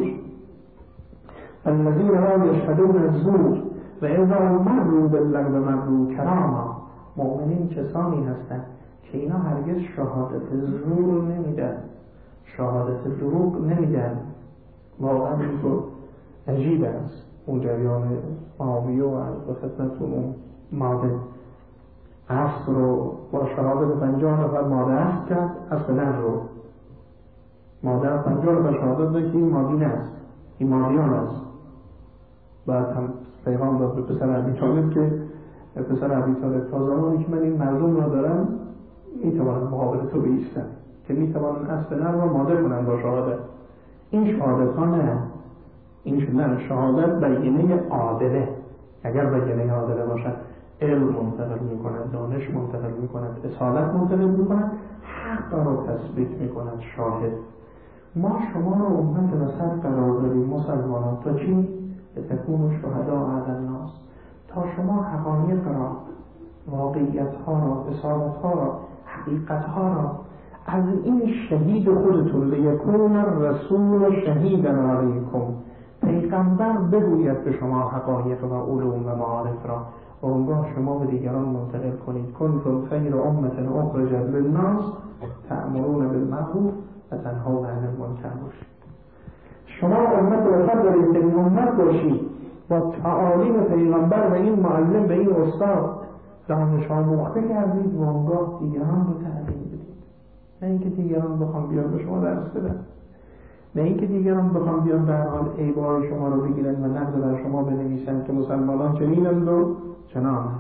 الذین لا یشهدون الزور و اذا مروا باللغو مروا کراما. مؤمنین کسانی هستند که اینا هرگز شهادت زور نمیدن، شهادت دروغ نمیدن. واقعا اینطور عجیب است. اون جریان معاویه و عرض خدمتتون اون ماده عصر رو با شهادت پنجاه نفر ماده عصر کرد، اصل نه رو ماده پنجاه نفر شهادت داد که این مادی است، این مادیان است. بعد هم پیغام داد به پسر ابی طالب که پسر ابی طالب تا زمانی که من این مردم را دارم میتوانم مقابل تو بایستم که میتوانم اصل نه رو ماده کنم با شهادت. این شهادت ها نه، این شدن شهادت بیانیه عادله. اگر بیانیه عادله باشد علم منتقل میکند، دانش منتقل میکند، اصالت منتقل میکند، حق را تثبیت میکند شاهد. ما شما را امت وسط قرار داریم مسلمانان. تا چی؟ لتکونوا شهداء علی الناس. تا شما حقایق را، واقعیت ها را، اصالت ها را، حقیقت ها را از این شهید خودتون، لیکون الرسول شهیدا علیکم، پیغمبر بگوید به شما حقایق و علوم و معارف را و اونگاه شما به دیگران منتقل کنید. کنتم خیر امة اخرجت للناس تأمرون بالمعروف و تنهون عن المنکر باشید. شما امت وسط دارید که این امت باشید با تعالیم پیغمبر و این معلم و این استاد دانش آموخته کردید و اونگاه دیگران رو تعلیم بدید. نه اینکه دیگران بخوام بیان به شما درس بدن، نه اینکه دیگران بخوام بیان به هر حال عیب‌های شما رو بگیرن و نقد بر شما بنویسن که مسلمانان چنینند و چنانند.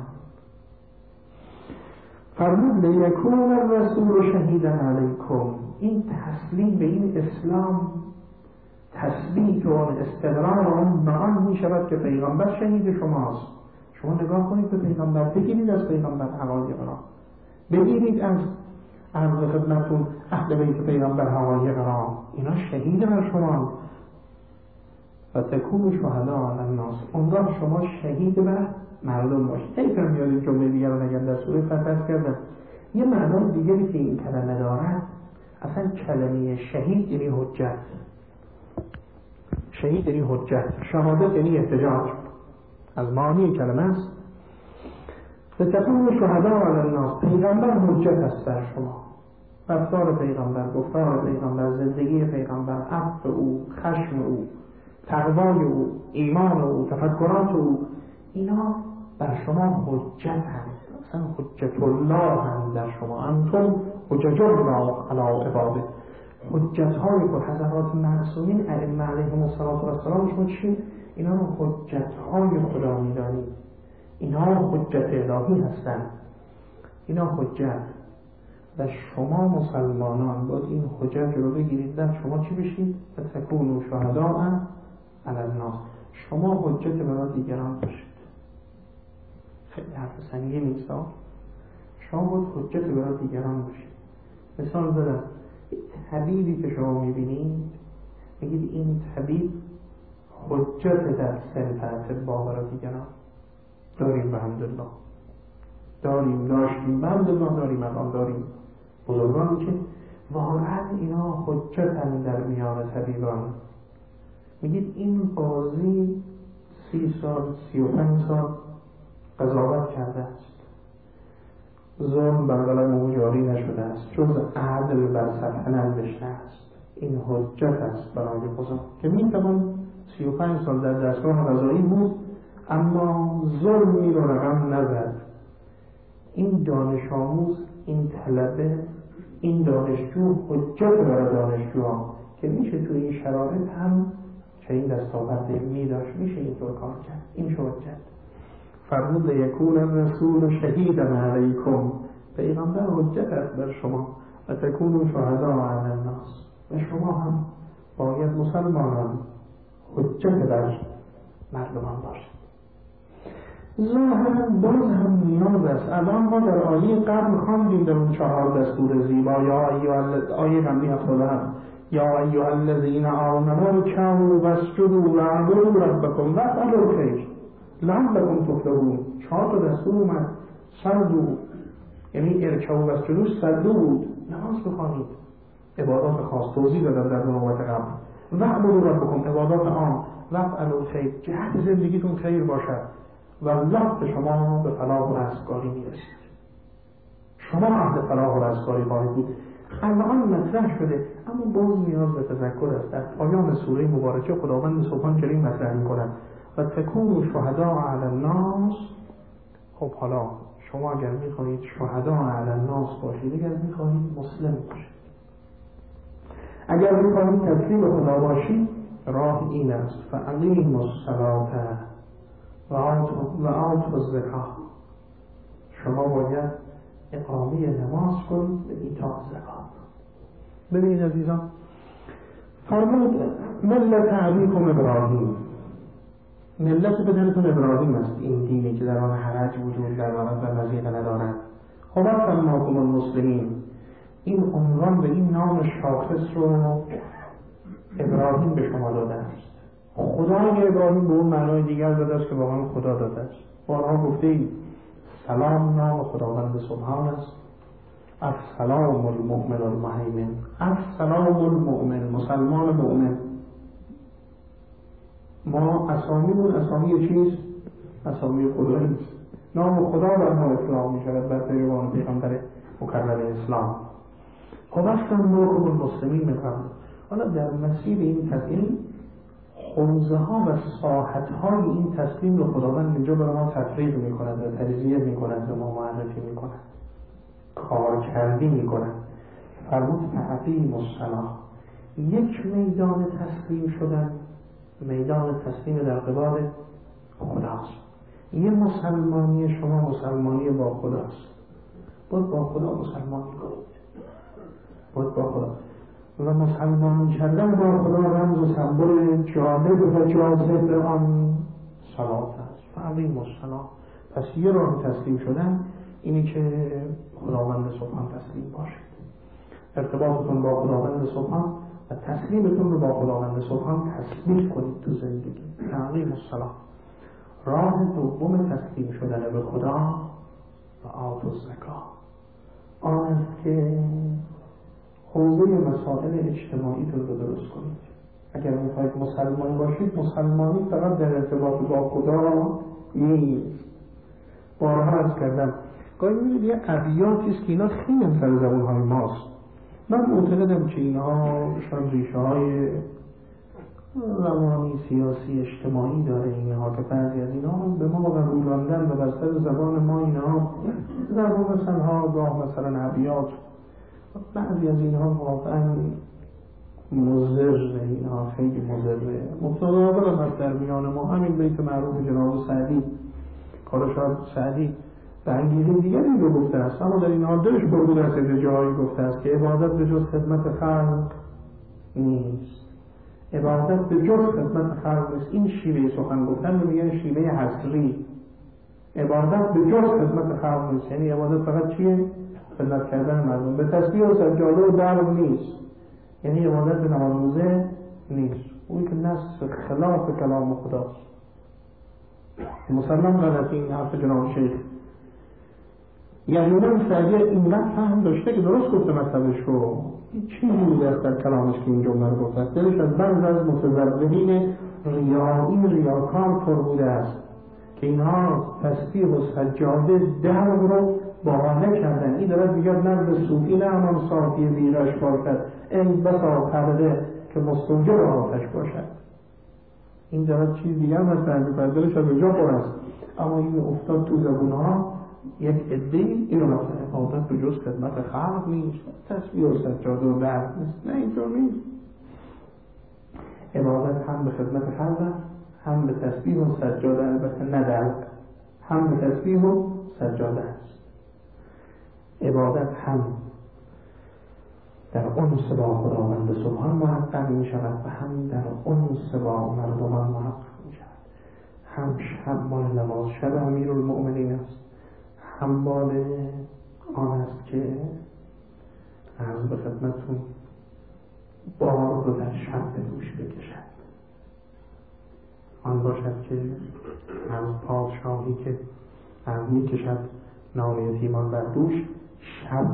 فرمود لیکون الرسول شهیدا علیکم. این تسلیم به این اسلام، تثبیت و استقرار آن معان می شود که پیغمبر شهید شماست. شما نگاه کنید به پیغمبر، بگیرید از پیغمبر حقایق را، بگیرید از عرض خدمتون اهل بیت پیغمبر حقایق را. اینا شهید بر شما. و تکونوا شهداء علی الناس. اونگاه شما شهید بر مردم باشید. حیفم میاد این جمله دیگر رو نگم، در سوره فتح کردم. یه معنای دیگری که این کلمه دارد، اصلا کلمه شهید یعنی حجت. شهید یعنی حجت، شهادت یعنی احتجاج، از معانی کلمه است. لتکونوا شهداء علی الناس. پیغمبر حجت است بر شما. رفتار پیغمبر، گفتار پیغمبر، زندگی پیغمبر، عفو او، خشم او، تقوای او، ایمان او، تفکرات او، اینا بر شما حجت هست. اصلا حجت الله هم در شما. انتم حجج الله علی عباده. حجت‌های خود حضرات معصومین ائمه علیهم السلام شما چی؟ اینا رو حجت‌های خدا می‌دانید. اینا حجت الهی هستند. اینا حجت و شما مسلمانان باید این حجت رو بگیرید در شما چی بشید؟ و تکونوا شهداء علی الناس. شما حجت برای دیگران باشید. خیلی حرف سنگین نیست. شما باید حجت برای دیگران باشید. مثال زدم طبیبی که شما میبینید میگید این طبیب حجت در صنعت با برای دیگران داریم به حمدالله، داریم داشتیم به حمدالله، داریم الان داریم بزرگانی که واقعا اینا حجتن در میان طبیبان. میگید این قاضی سی سال سی و پنج سال قضاوت کرده است، ظلم بر قلم او جاری نشده است، جز عدل بر سطح ننوشته است. این حجت است برای قضا که میتوان سی و پنج سال در دستگاه قضایی بود اما ظلمی رو رقم نزد. این دانش آموز، این طلبه، این دانشجو حجت برای دانشجوها که میشه توی این شرایط هم چه این دستاورد علمی داشت، میشه اینطور کار کرد. این شو حجت. فرمود یکون الرسول شهیدا علیکم، پیغمبر حجت است بر شما و تکونوا شهداء علی الناس، و شما هم باید مسلمانان حجت بر مردمان باشید. ظاهرا باز هم نیاز است. الان ما در آیه قبل خواندیم در اون چهار دستور زیبا یا ایها آیه قبلی هفتاد هم یا ایها الذین آمنوا ارکعوا واسجدوا واعبدوا ربکم وافعلوا الخیر لعلکم تفلحون. چهار تا دستور اومد. صلوا یعنی ارکعوا واسجدوا صلوا بود، نماز بخوانید، عبادات خاص توضیح دادم در نوبت قبل. واعبدوا ربکم عبادات عام، وافعلوا الخیر جهت زندگیتون خیر باشد و الله به شما به فلاح و رستگاری میرسید. شما اهل فلاح و رستگاری خواهید بود. الان مطرح شده اما باز نیاز به تذکر است. در پایان سوره مبارکه خداوند سبحان کریم مطرح می‌کند و تکونوا شهداء علی الناس. خب حالا شما اگر می‌خواهید شهداء علی الناس باشید، اگر می‌خواهید مسلم باشید، اگر می‌خواهید تسلیم خدا باشید، راه این است: فاقیموا الصلاة و آتوا الزکاة. شما باید اقامه نماز کنید و ایتاء زکات. ببینید عزیزان، فرمود ملت ابیکم ابراهیم. ملت بدنتون ابراهیم است، این دینی که در آن حرج وجود دارد و مضیق ندارد. خب سماکم المسلمین، این عنوان و این نام شاخص رو ابراهیم به شما داده است. خدای ابراهیم به اون معنای دیگر داده است که واقعا خدا داده است. بارها گفته اید سلام نام خداوند سبحان است. السلام المؤمن المهیمن، السلام المؤمن مسلمان مؤمن. ما اسامیمون اسامی چیست؟ اسامی خدایی است. نام خدا بر ما اطلاق می شود بر پیروان پیغمبر مکرم اسلام. خب اصلا نوکم المسلمین میکنم. حالا در مسیر این تسلیم حوزه ها و ساحت های این تسلیم رو خداوند اینجا برای ما تفریق می کند و تجزیه می کند و ما معرفی می کند، کار کردی می کند. فرمود فاقیموا الصلاة، یک میدان تسلیم شدن، میدان تسلیم در قبال خداست. یه مسلمانی شما مسلمانی با خداست. باید با خدا مسلمانی کنید، باید با خدا. و مسلمان کردن با خدا رمز و سمبل جالب و جاذب آن صلات است. فاقیموا الصلاة. پس یه راه تسلیم شدن اینی که خداوند سبحان تسلیم باشید. ارتباطتون با خداوند سبحان و تسلیمتون رو با خداوند سبحان تثبیت کنید تو زندگی. فاقیموا الصلاة. راه دوم تسلیم شدن به خدا و آتوا الزکاة آن است که حوزه مسائل اجتماعیتون رو درست کنید. اگر میخواید مسلمان باشید، مسلمانی فقط در ارتباط با خدا نیست. بارها عرض کردم گاهی میبینید یه ابیاتی است که اینا خیلی سر زبانهای ماست. من معتقدم که اینها شاید ریشه های روانی، سیاسی، اجتماعی داره اینها که بعضی از اینها به ما قبولاندن و بستر زبان ما اینها زبان مثلا ها گاه مثلا ابیات، بعضی از اینها واقعا مضر، اینا خیلی مضره. متداول هم هست در میان ما همین بیت معروف جناب سعدی، حالا شاید سعدی به انگیزه دیگری رو گفته است، اما در این حال دلش برده است از جایی گفته است که عبادت به جز خدمت خلق نیست. عبادت به جز خدمت خلق نیست. این شیوه سخن گفتن رو میگن شیوه حصری. عبادت به جز خدمت خلق نیست، یعنی عبادت فقط چیه؟ خدمت کردن مردم. به تسبیح و سجاده و درد نیست، یعنی عبادت به نماز روزه نیست. اون که نص خلاف کلام خداست. مسلم غلطی این حرف جناب شیخ. یعنی اون سعدی اینقدر فهم داشته که درست گفته مطلبش رو، چی بوده است در کلامش که این جمله رو گفته است؟ دلش از بعض از متزربین ریایی ریاکار پر بوده است که اینها تسبیح و سجاده درد رو بهانه کردن. این دارد میگه نزد صوفی نه همان صافی بیرش باشد، این بسا پرده که مستوجب آتش باشد. این دارد چیز دیگر مطرح می‌کند، دلش از اونجا پر است، اما این افتاد تو زبونها یک عده‌ای این رو مطرح. عبادت به جز خدمت خلق نیست، تسبیح و سجاده و درد نیست. نه اینطور نیست. عبادت هم به خدمت خلق، هم به تسبیح و سجاده، البته نه درد، هم به تسبیح و سجاده است. عبادت هم در انس با خداوند سبحان محقق می شود و هم در انس با مردمان محقق می شود. هم شب مال نماز شب امیرالمؤمنین است، هم مال آن است که عرض به خدمتون بار رو در شب به دوش بکشد. آن باشد که از پادشاهی که عرض می کشد نام یتیمان بر دوش، شب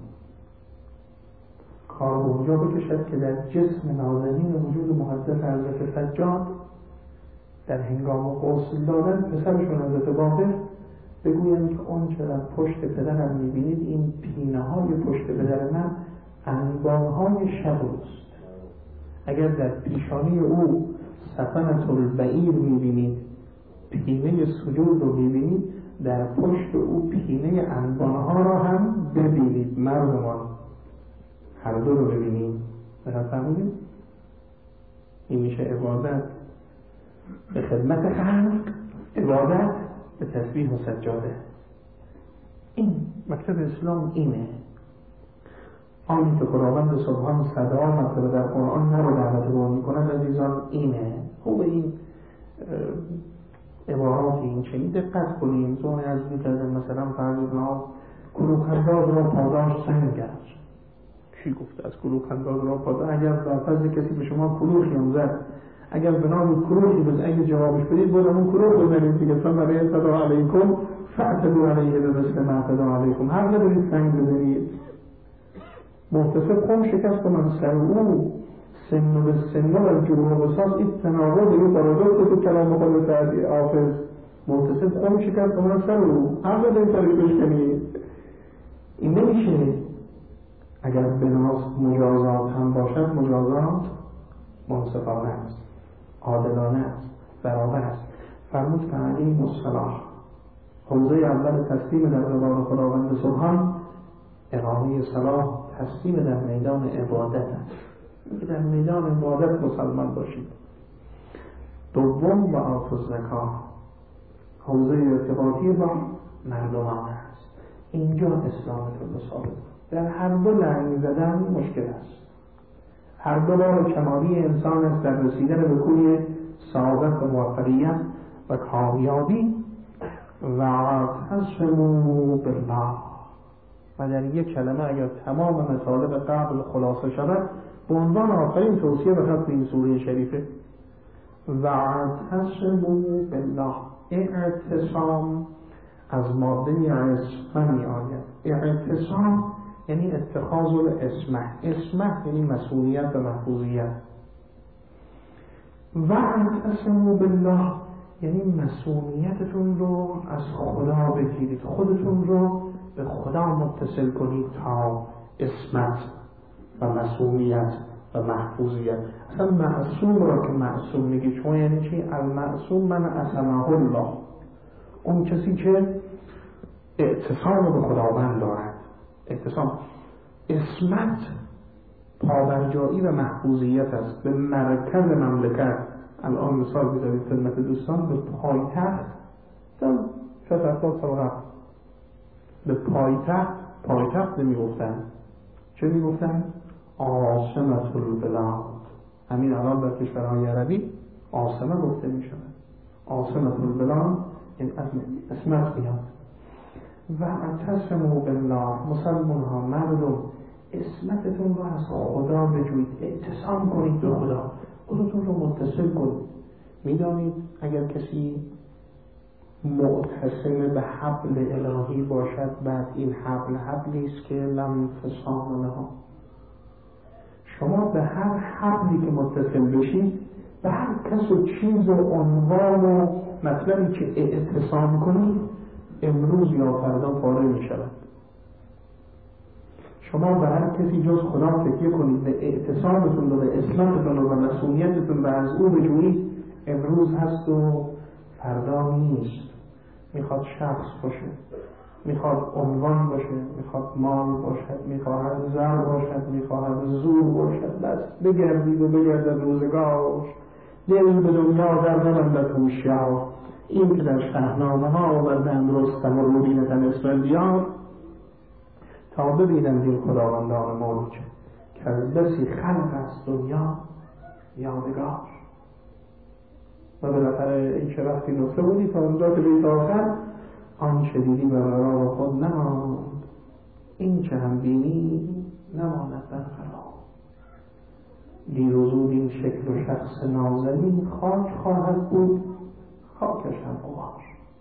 کار اونجا بکشد که در جسم نازنین وجود محدث حضرت سجاد در هنگام غسل دادن پسرشون حضرت باقر بگویند که اون چرا پشت پدرم میبینید، این پینه های پشت پدر من انبان های شب است. اگر در پیشانی او سفنة البعیر میبینید، پینه سجود رو میبینید، در پشت او پینه انبان ها را هم ببینید. مردمان هر دو رو ببینید. برای فهمونید این میشه عبادت به خدمت خلق، عبادت به تسبیح و سجاده. این مکتب اسلام اینه. آنی که خداوند سبحان صدا مطلب در قرآن ما رو دعوت رو میکنند عزیزان اینه. خوب این عبارات این چنین دقت کنیم. زون از میکردن مثلا فرض ما گروه انداز را پاداش سنگ است. کی گفته از گروه انداز را پاداش؟ اگر در فضل کسی به شما کلوخی هم زد، اگر به نام کلوخی بز اگه جوابش بدید بود همون کلوخ بزنید دیگه. اصلا برای صدا علیکم فعتدو علیه به مثل معتدا علیکم، هر ندارید سنگ بزنید. محتسب خون شکست من سر او سن به سن و جروح و ساس این تناول دیگه پارادوکس تو کلام خود سعدی حافظ. محتسب خون شکست من سر او، هر ندارید سرش بشکنید. این نمیشه. اگر بناس مجازات هم باشد، مجازات منصفانه است، عادلانه است، برابر است. فرمود تعلیم الصلاح، حوزه اول تسلیم در زبان خداوند سبحان اقامه صلاح، تسلیم در میدان عبادت است. در میدان عبادت مسلمان باشید. دوم و آت الزکات، حوزه ارتباطی با مردمان است. اینجا اسلامتون ثابت. در هر دو لنگ زدن مشکل است. هر دو بار کمالی انسان است در رسیدن به کوی سعادت و موفقیت و کامیابی. و اعتصموا بالله، و در یک کلمه اگر تمام مطالب قبل خلاصه شود به عنوان آخرین توصیه به خط این سوره شریفه، و اعتصموا بالله. اعتصام از ماده عصمه می آید. اعتصام یعنی اتخاذ الاسمه. اسمه یعنی مسئولیت و محفوظیت. و اعتصموا بالله یعنی مسئولیتتون رو از خدا بگیرید، خودتون رو به خدا متصل کنید تا اسمت و مسئولیت و محفوظیت. اصلا معصوم را که معصوم میگی شما یعنی چی؟ المعصوم من عصمه الله، اون کسی که اعتصام به خداوند دارد. اعتصام اسمت پابرجایی و محفوظیت است. به مرکز مملکت، الان مثال بذارید خدمت دوستان، به پایتخت تا شاید هفتاد سال قبل به پایتخت پایتخت نمی گفتن. چه می گفتن؟ عاصمة البلاد. همین الان در کشورهای عربی عاصمه گفته می شود. عاصمة البلاد این اسمت میاد. و اعتصموا بالله، مسلمان ها، مردم، اسمتتون رو از خدا بجوید، اعتصام کنید به خدا، خودتون رو متصل کنید. میدانید اگر کسی معتصم به حبل الهی باشد، بعد این حبل حبلی است که لم فصام لها، شما به هر حبلی که متصل بشید، به هر کس و چیز و عنوان و مطلبی که اعتصام کنید، امروز یا فردا پاره می شود. شما به هر کسی جز خدا تکیه کنید، به اعتصامتون و به اسمتتون و به مسئولیتتون و از او بجویید، امروز هست و فردا نیست. میخواد شخص باشه، میخواد عنوان باشه، میخواد مال باشد، میخواد زر باشد، میخواد زور باشد، بس بگردید و بگردد روزگارش، دل به دنیا در نبندد هوشیار. این که در شاهنامه ها آوردند رستم و روبینتن اسفندیار، تا ببینند این خداوندان ملک که از بسی خلق است دنیا یادگار. و بالاخره این که وقتی نقطه بودی تا اونجا که بیت آخر، آنچه دیدی بر قرار خود نماند، این که هم بینی نماند در خراب. دیر و زود این شکل و شخص نازنین خاک خواهد بود، خاکش هم قمار.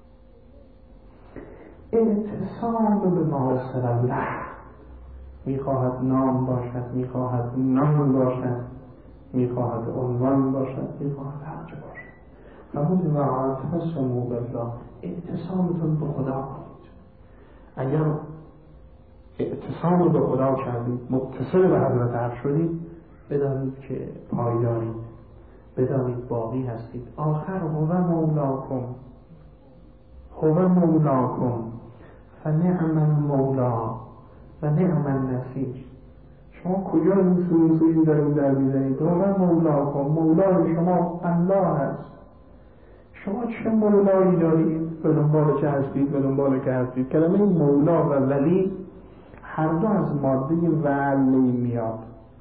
اعتصام به معاصر الله، میخواهد نام باشد، میخواهد نام باشد، میخواهد عنوان باشد، میخواهد هرچه باشد. همون واعتصموا بالله، اعتصامتون به خدا کنید. اگر اعتصام به خدا کردید، متصل به حضرت عرش شدید، بدانید که پایدارید، بدانید باقی هستید. آخر هو مولاکم هو مولاکم فنعم المولا و نعم النصیر. شما کجا این سوی سوی دارید در میزنید؟ هو مولاکم، مولای شما الله هست. شما چه مولایی دارید؟ به دنبال چه هستید؟ به دنبال که هستید. کلمه مولا و ولی هر دو از ماده ولی میاد.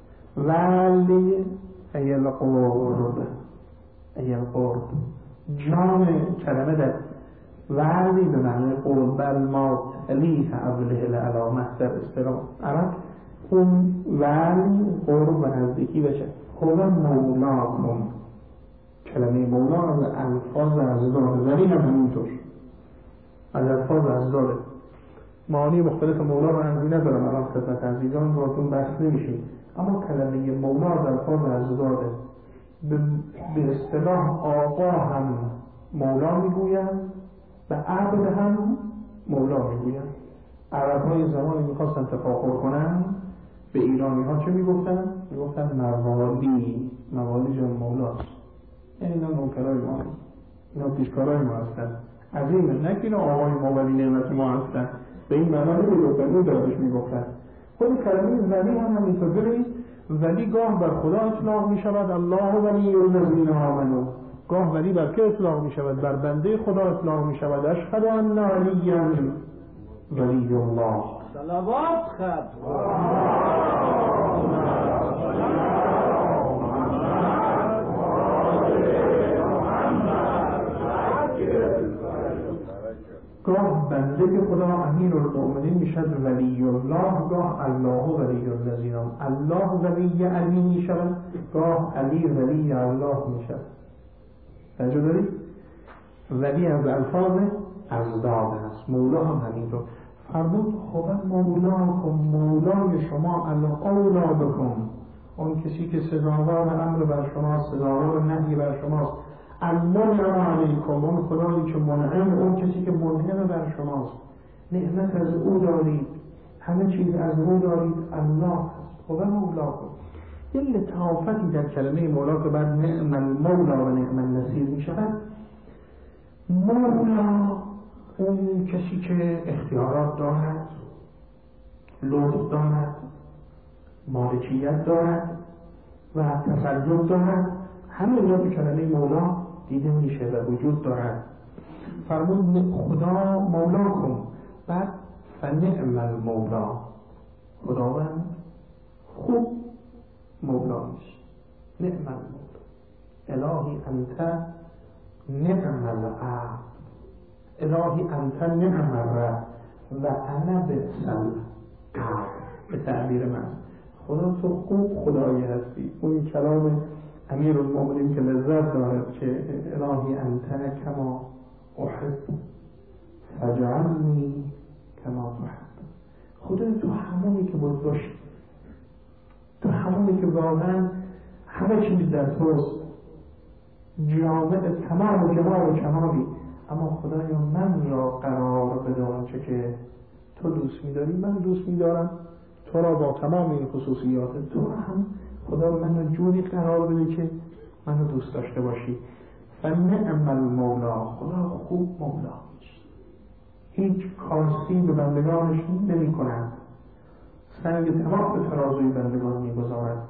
ولی ای القرب، ای القرب، جان کلمه در ولی به معنی قرب، بل ما تلیه اوله العلامه در اصطلاح عرب، اون ولی قرب و نزدیکی بشه. هو مولاکم، کلمه مولا از الفاظ ازداد، ولی هم همینطور از الفاظ ازداده. معانی مختلف مولا رو انزی ندارم الان خدمت عزیزان باتون بحث نمیشیم، اما کلمه مولا از الفاظ ازداده. به اصطلاح آقا هم مولا میگویند، به عبد هم مولا میگویند. عرب های زمانی میخواستن تفاخر کنن به ایرانی ها چه میگفتن؟ میگفتن موالی، موالی جان مولاست. یعنی اینا نوکرای ما هستن، اینا پیشکارای ما هستن، عظیمه، نه که اینا آقای ما ولی نعمت ما هستن. به این معنا نمیگفتن، اون دارش میگفتن. خود کلمه ولی هم همینطور. ببینید ولی گاه بر خدا اطلاق می شود، الله ولی الذین آمنوا، گاه ولی بر که اطلاق می شود؟ بر بنده خدا اطلاق می شود. اشهد ان علی ولی الله. صلوات خط گاه بنده خدا امیر المؤمنین میشد ولی الله، گاه الله ولی الذین آمنوا، الله ولی علی میشود، گاه علی ولی الله میشود. توجه دارید؟ ولی از الفاظ ازداد است. مولا هم همینطور. فرمود خب مولاکم، مولای شما الاولا بکم، اون کسی که سزاوار امر بر شماست، سزاوار نهی بر شماست. المنعم علیکم، اون خدایی که منعم، اون کسی که منعم بر شماست، نعمت از او دارید، همه چیز از او دارید، الله هست. خب مولاکم. یه لطافتی در کلمه مولا که بعد نعم المولا و نعم النصیر می شود. مولا اون کسی که اختیارات دارد، لطف دارد، مالکیت دارد و تسلط دارد، همه اینا تو کلمه مولا دیده میشه و وجود دارد. فرمود خدا مولا کن، بعد فنعم المولا، خداوند خوب مولا میشه. نعم المولا، الهی انت نعم العبد، الهی انت نعم الرب و انا بئس العبد. به تعبیر من خدا تو خوب خدایی هستی. اون کلام امیرالمومنین که لذت دارد که الهی انت کما احب فجعلنی کما تحب. خدا تو همونی که باید باشی، تو همونی که واقعا همه چیز در توست، جامع تمام جمال و کمالی، اما خدایا من را قرار بده آنچه که تو دوست می‌داری من دوست می‌دارم، تو را با تمام این خصوصیات، تو هم خدا من را جوری قرار بده که منو دوست داشته باشی. فنعم المولا، خدا خوب مولا میشه، هیچ کاستی به بندگانش نمی کند، سنگ تمام به ترازوی بندگان میگذارد.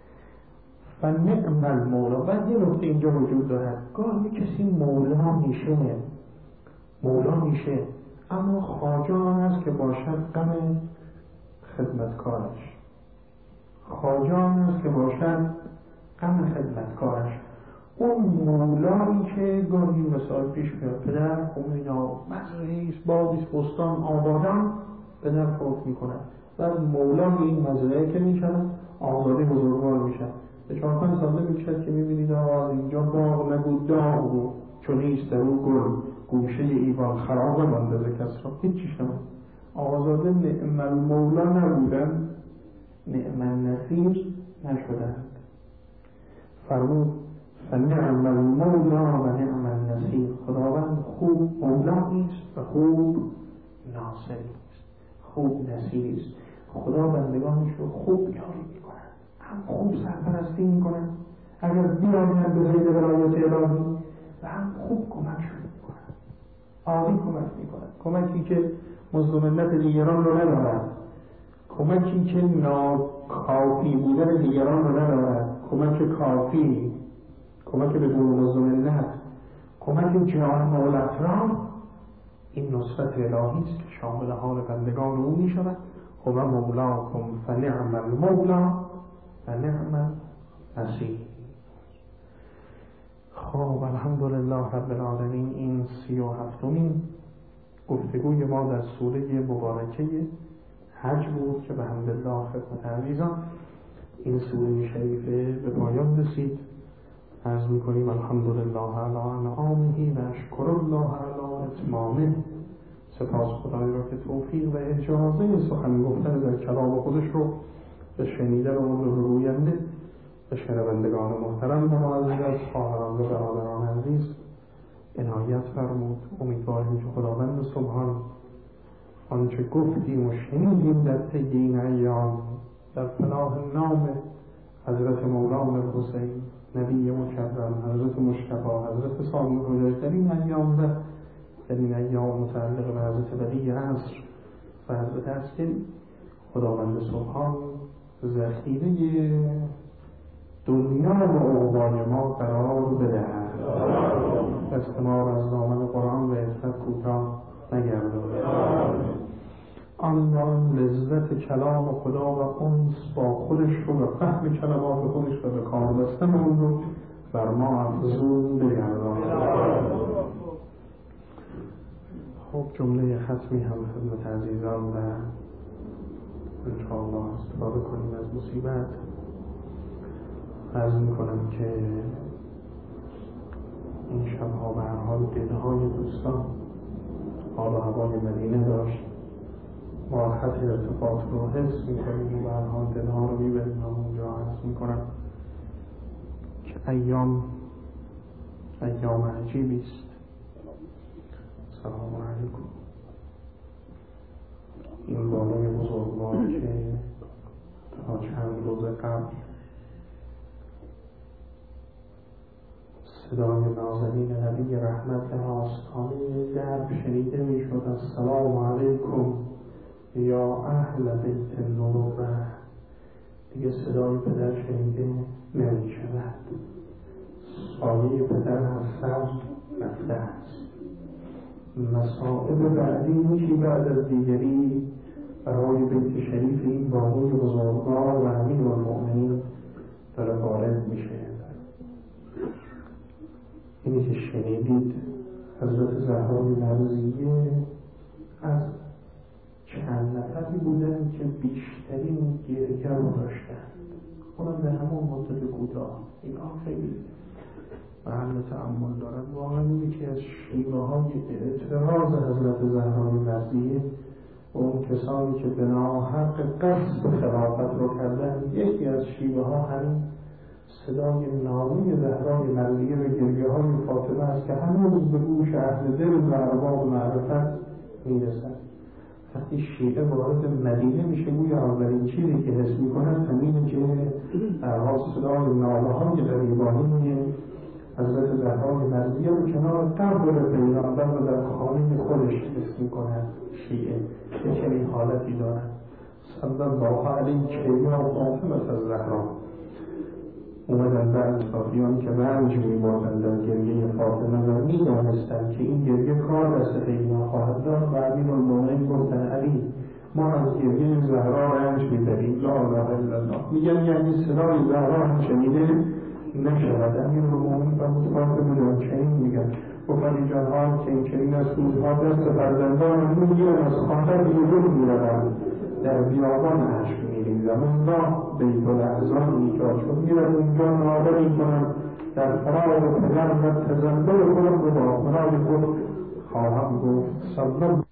فنعم المولا. بعد یه نکته اینجا وجود دارد، گاهی کسی مولا میشه مولا میشه اما خواجه آن است که باشد غم خدمتکارش، خواجه آن است که باشد غم خدمتکارش. اون مولایی که گاهی مثال پیش میاد، پدر خونه اینا مزرعه‌ایست، باغیست، بستان آبادان، پدر فوت میکنه، بعد مولای این مزرعه که میشن آزادی بزرگوار میشن. به چهار پنج ساله میشد که میبینید از اینجا باغ نگو داغ بود، چون نیست در اون گل گوشه ایوان خرابه مانده ز کسرا، هیچیش نمید. آزاده نعم المولا نبودن، نعم النصیر نشدند. فرمود فنعم المولا و نعم النصیر، خداوند خوب مولاییست و خوب ناصریست، خوب نصیریست. خدا بندگانش رو خوب یاری میکنن، هم خوب سرپرستی میکنن اگر بیانیان به زید ولایت الهی، و هم خوب کمکشون میکنن، عالی کمک میکنن، کمکی که مظلومت دیگران رو ندارد، کمکی که ناکافی بودن دیگران رو ندارد، کمک کافی، کمک بدون مظلومت، کمک جامع الاطراف. این نصرت الهی است که شامل حال بندگان او می شود. و مولاکم فنعم المولا و نعم النصیر. خب الحمدلله رب العالمین، این سی و هفتمین گفتگوی ما در سوره مبارکه حج بود که به حمدالله خدمت عزیزان این سوره شریفه به پایان رسید. عرض میکنیم الحمدلله علی انعامه و اشکر الله علی اتمامه. سپاس خدای را که توفیق و اجازه سخن گفتن در کلام خودش رو به شنیدن و به گوینده به شنوندگان محترم و معزز، خواهران و برادران عزیز عنایت فرمود. امیدواریم که خداوند سبحان آنچه گفتیم و شنیدیم در طی این ایام در پناه نام حضرت مولانا حسین نبی مکرم، حضرت مجتبی، حضرت صاحب الحجت در این ایام و در این ایام متعلق به حضرت ولی عصر و حضرت عسکری، خداوند سبحان ذخیره دنیا و عقبای ما قرار بدهد، دست ما را از دامن قرآن و عفت کوتاه نگرداند، آن آن لذت کلام خدا و انس با خودش رو و فهم کلمات خودش و به کار بستن اون رو بر ما افزون بگرداند. خب جمله ختمی هم خدمت عزیزان و انشاءالله استفاده کنیم از مصیبت. عرض میکنم که این شبها به هر حال دلهای دوستان حال و هوای مدینه داشت، ما خط ارتفاع رو حس میکنیم و به هر حال دلها رو میبریم. اونجا عرض میکنم که ایام ایام عجیبی است. سلام علیکم. این بالای بزرگوار که تا چند روز قبل صدای نازنین نبی رحمت در آستانه درب شنیده میشد: السلام علیکم یا اهل بیت النبوة دیگه صدای پدر شنیده نمی شود. سایه پدر از سر رفته است. مصائب بعدی میشی بعد از دیگری برای بیت شریف این بانوی بزرگوار و امین المؤمنین داره وارد میشه. اینی که شنیدید حضرت زهرای مرضیه از چند نفری بودن که بیشترین گریه رو داشتن، اونم به همون مدت کوتاه. اینا خیلی محل تأمل دارد. واقعا اینه که از شیوه های اعتراض حضرت زهرای مرضیه و اون کسانی که به ناحق قصد خلافت رو کردن، یکی از شیوه ها همین صدای نامی زهرای مرضیه و گریه های فاطمه است که هنوز به گوش اهل دل و ارباب معرفت میرسد. وقتی شیعه وارد مدینه میشه گویا اولین چیزی که حس میکنن همینه که در حال صدای ناله های غریبانه حضرت زهرای مرضیه رو کنار قبر پیغمبر و در خانه خودش حس میکنن. شیعه که چنین حالتی دارن. صلی الله علیه یا فاطمه الزهرا. اومدن بعد صافیان که رنج میبردن در گریه فاطمه و میدانستن که این گریه کار دست اینا خواهد داد و امیر المؤمنین گفتن علی ما از گریه زهرا رنج میبریم. لا اله الا الله. میگن یعنی صدای زهرا هم شنیده نشود. امیر المؤمنین و متفاوت بودن چنین میگن گفتن جانها که این چنین از روزها دست فرزندان هم میگیرن از خاطر بیرون میروند در بیابان عشق میریزم. اون راه بیت الاحزان ایجاد شد. میرم اونجا نابه میکنم در فراغ پدر و تزنبه خودم رو با خدای خود خواهم گفت. صلی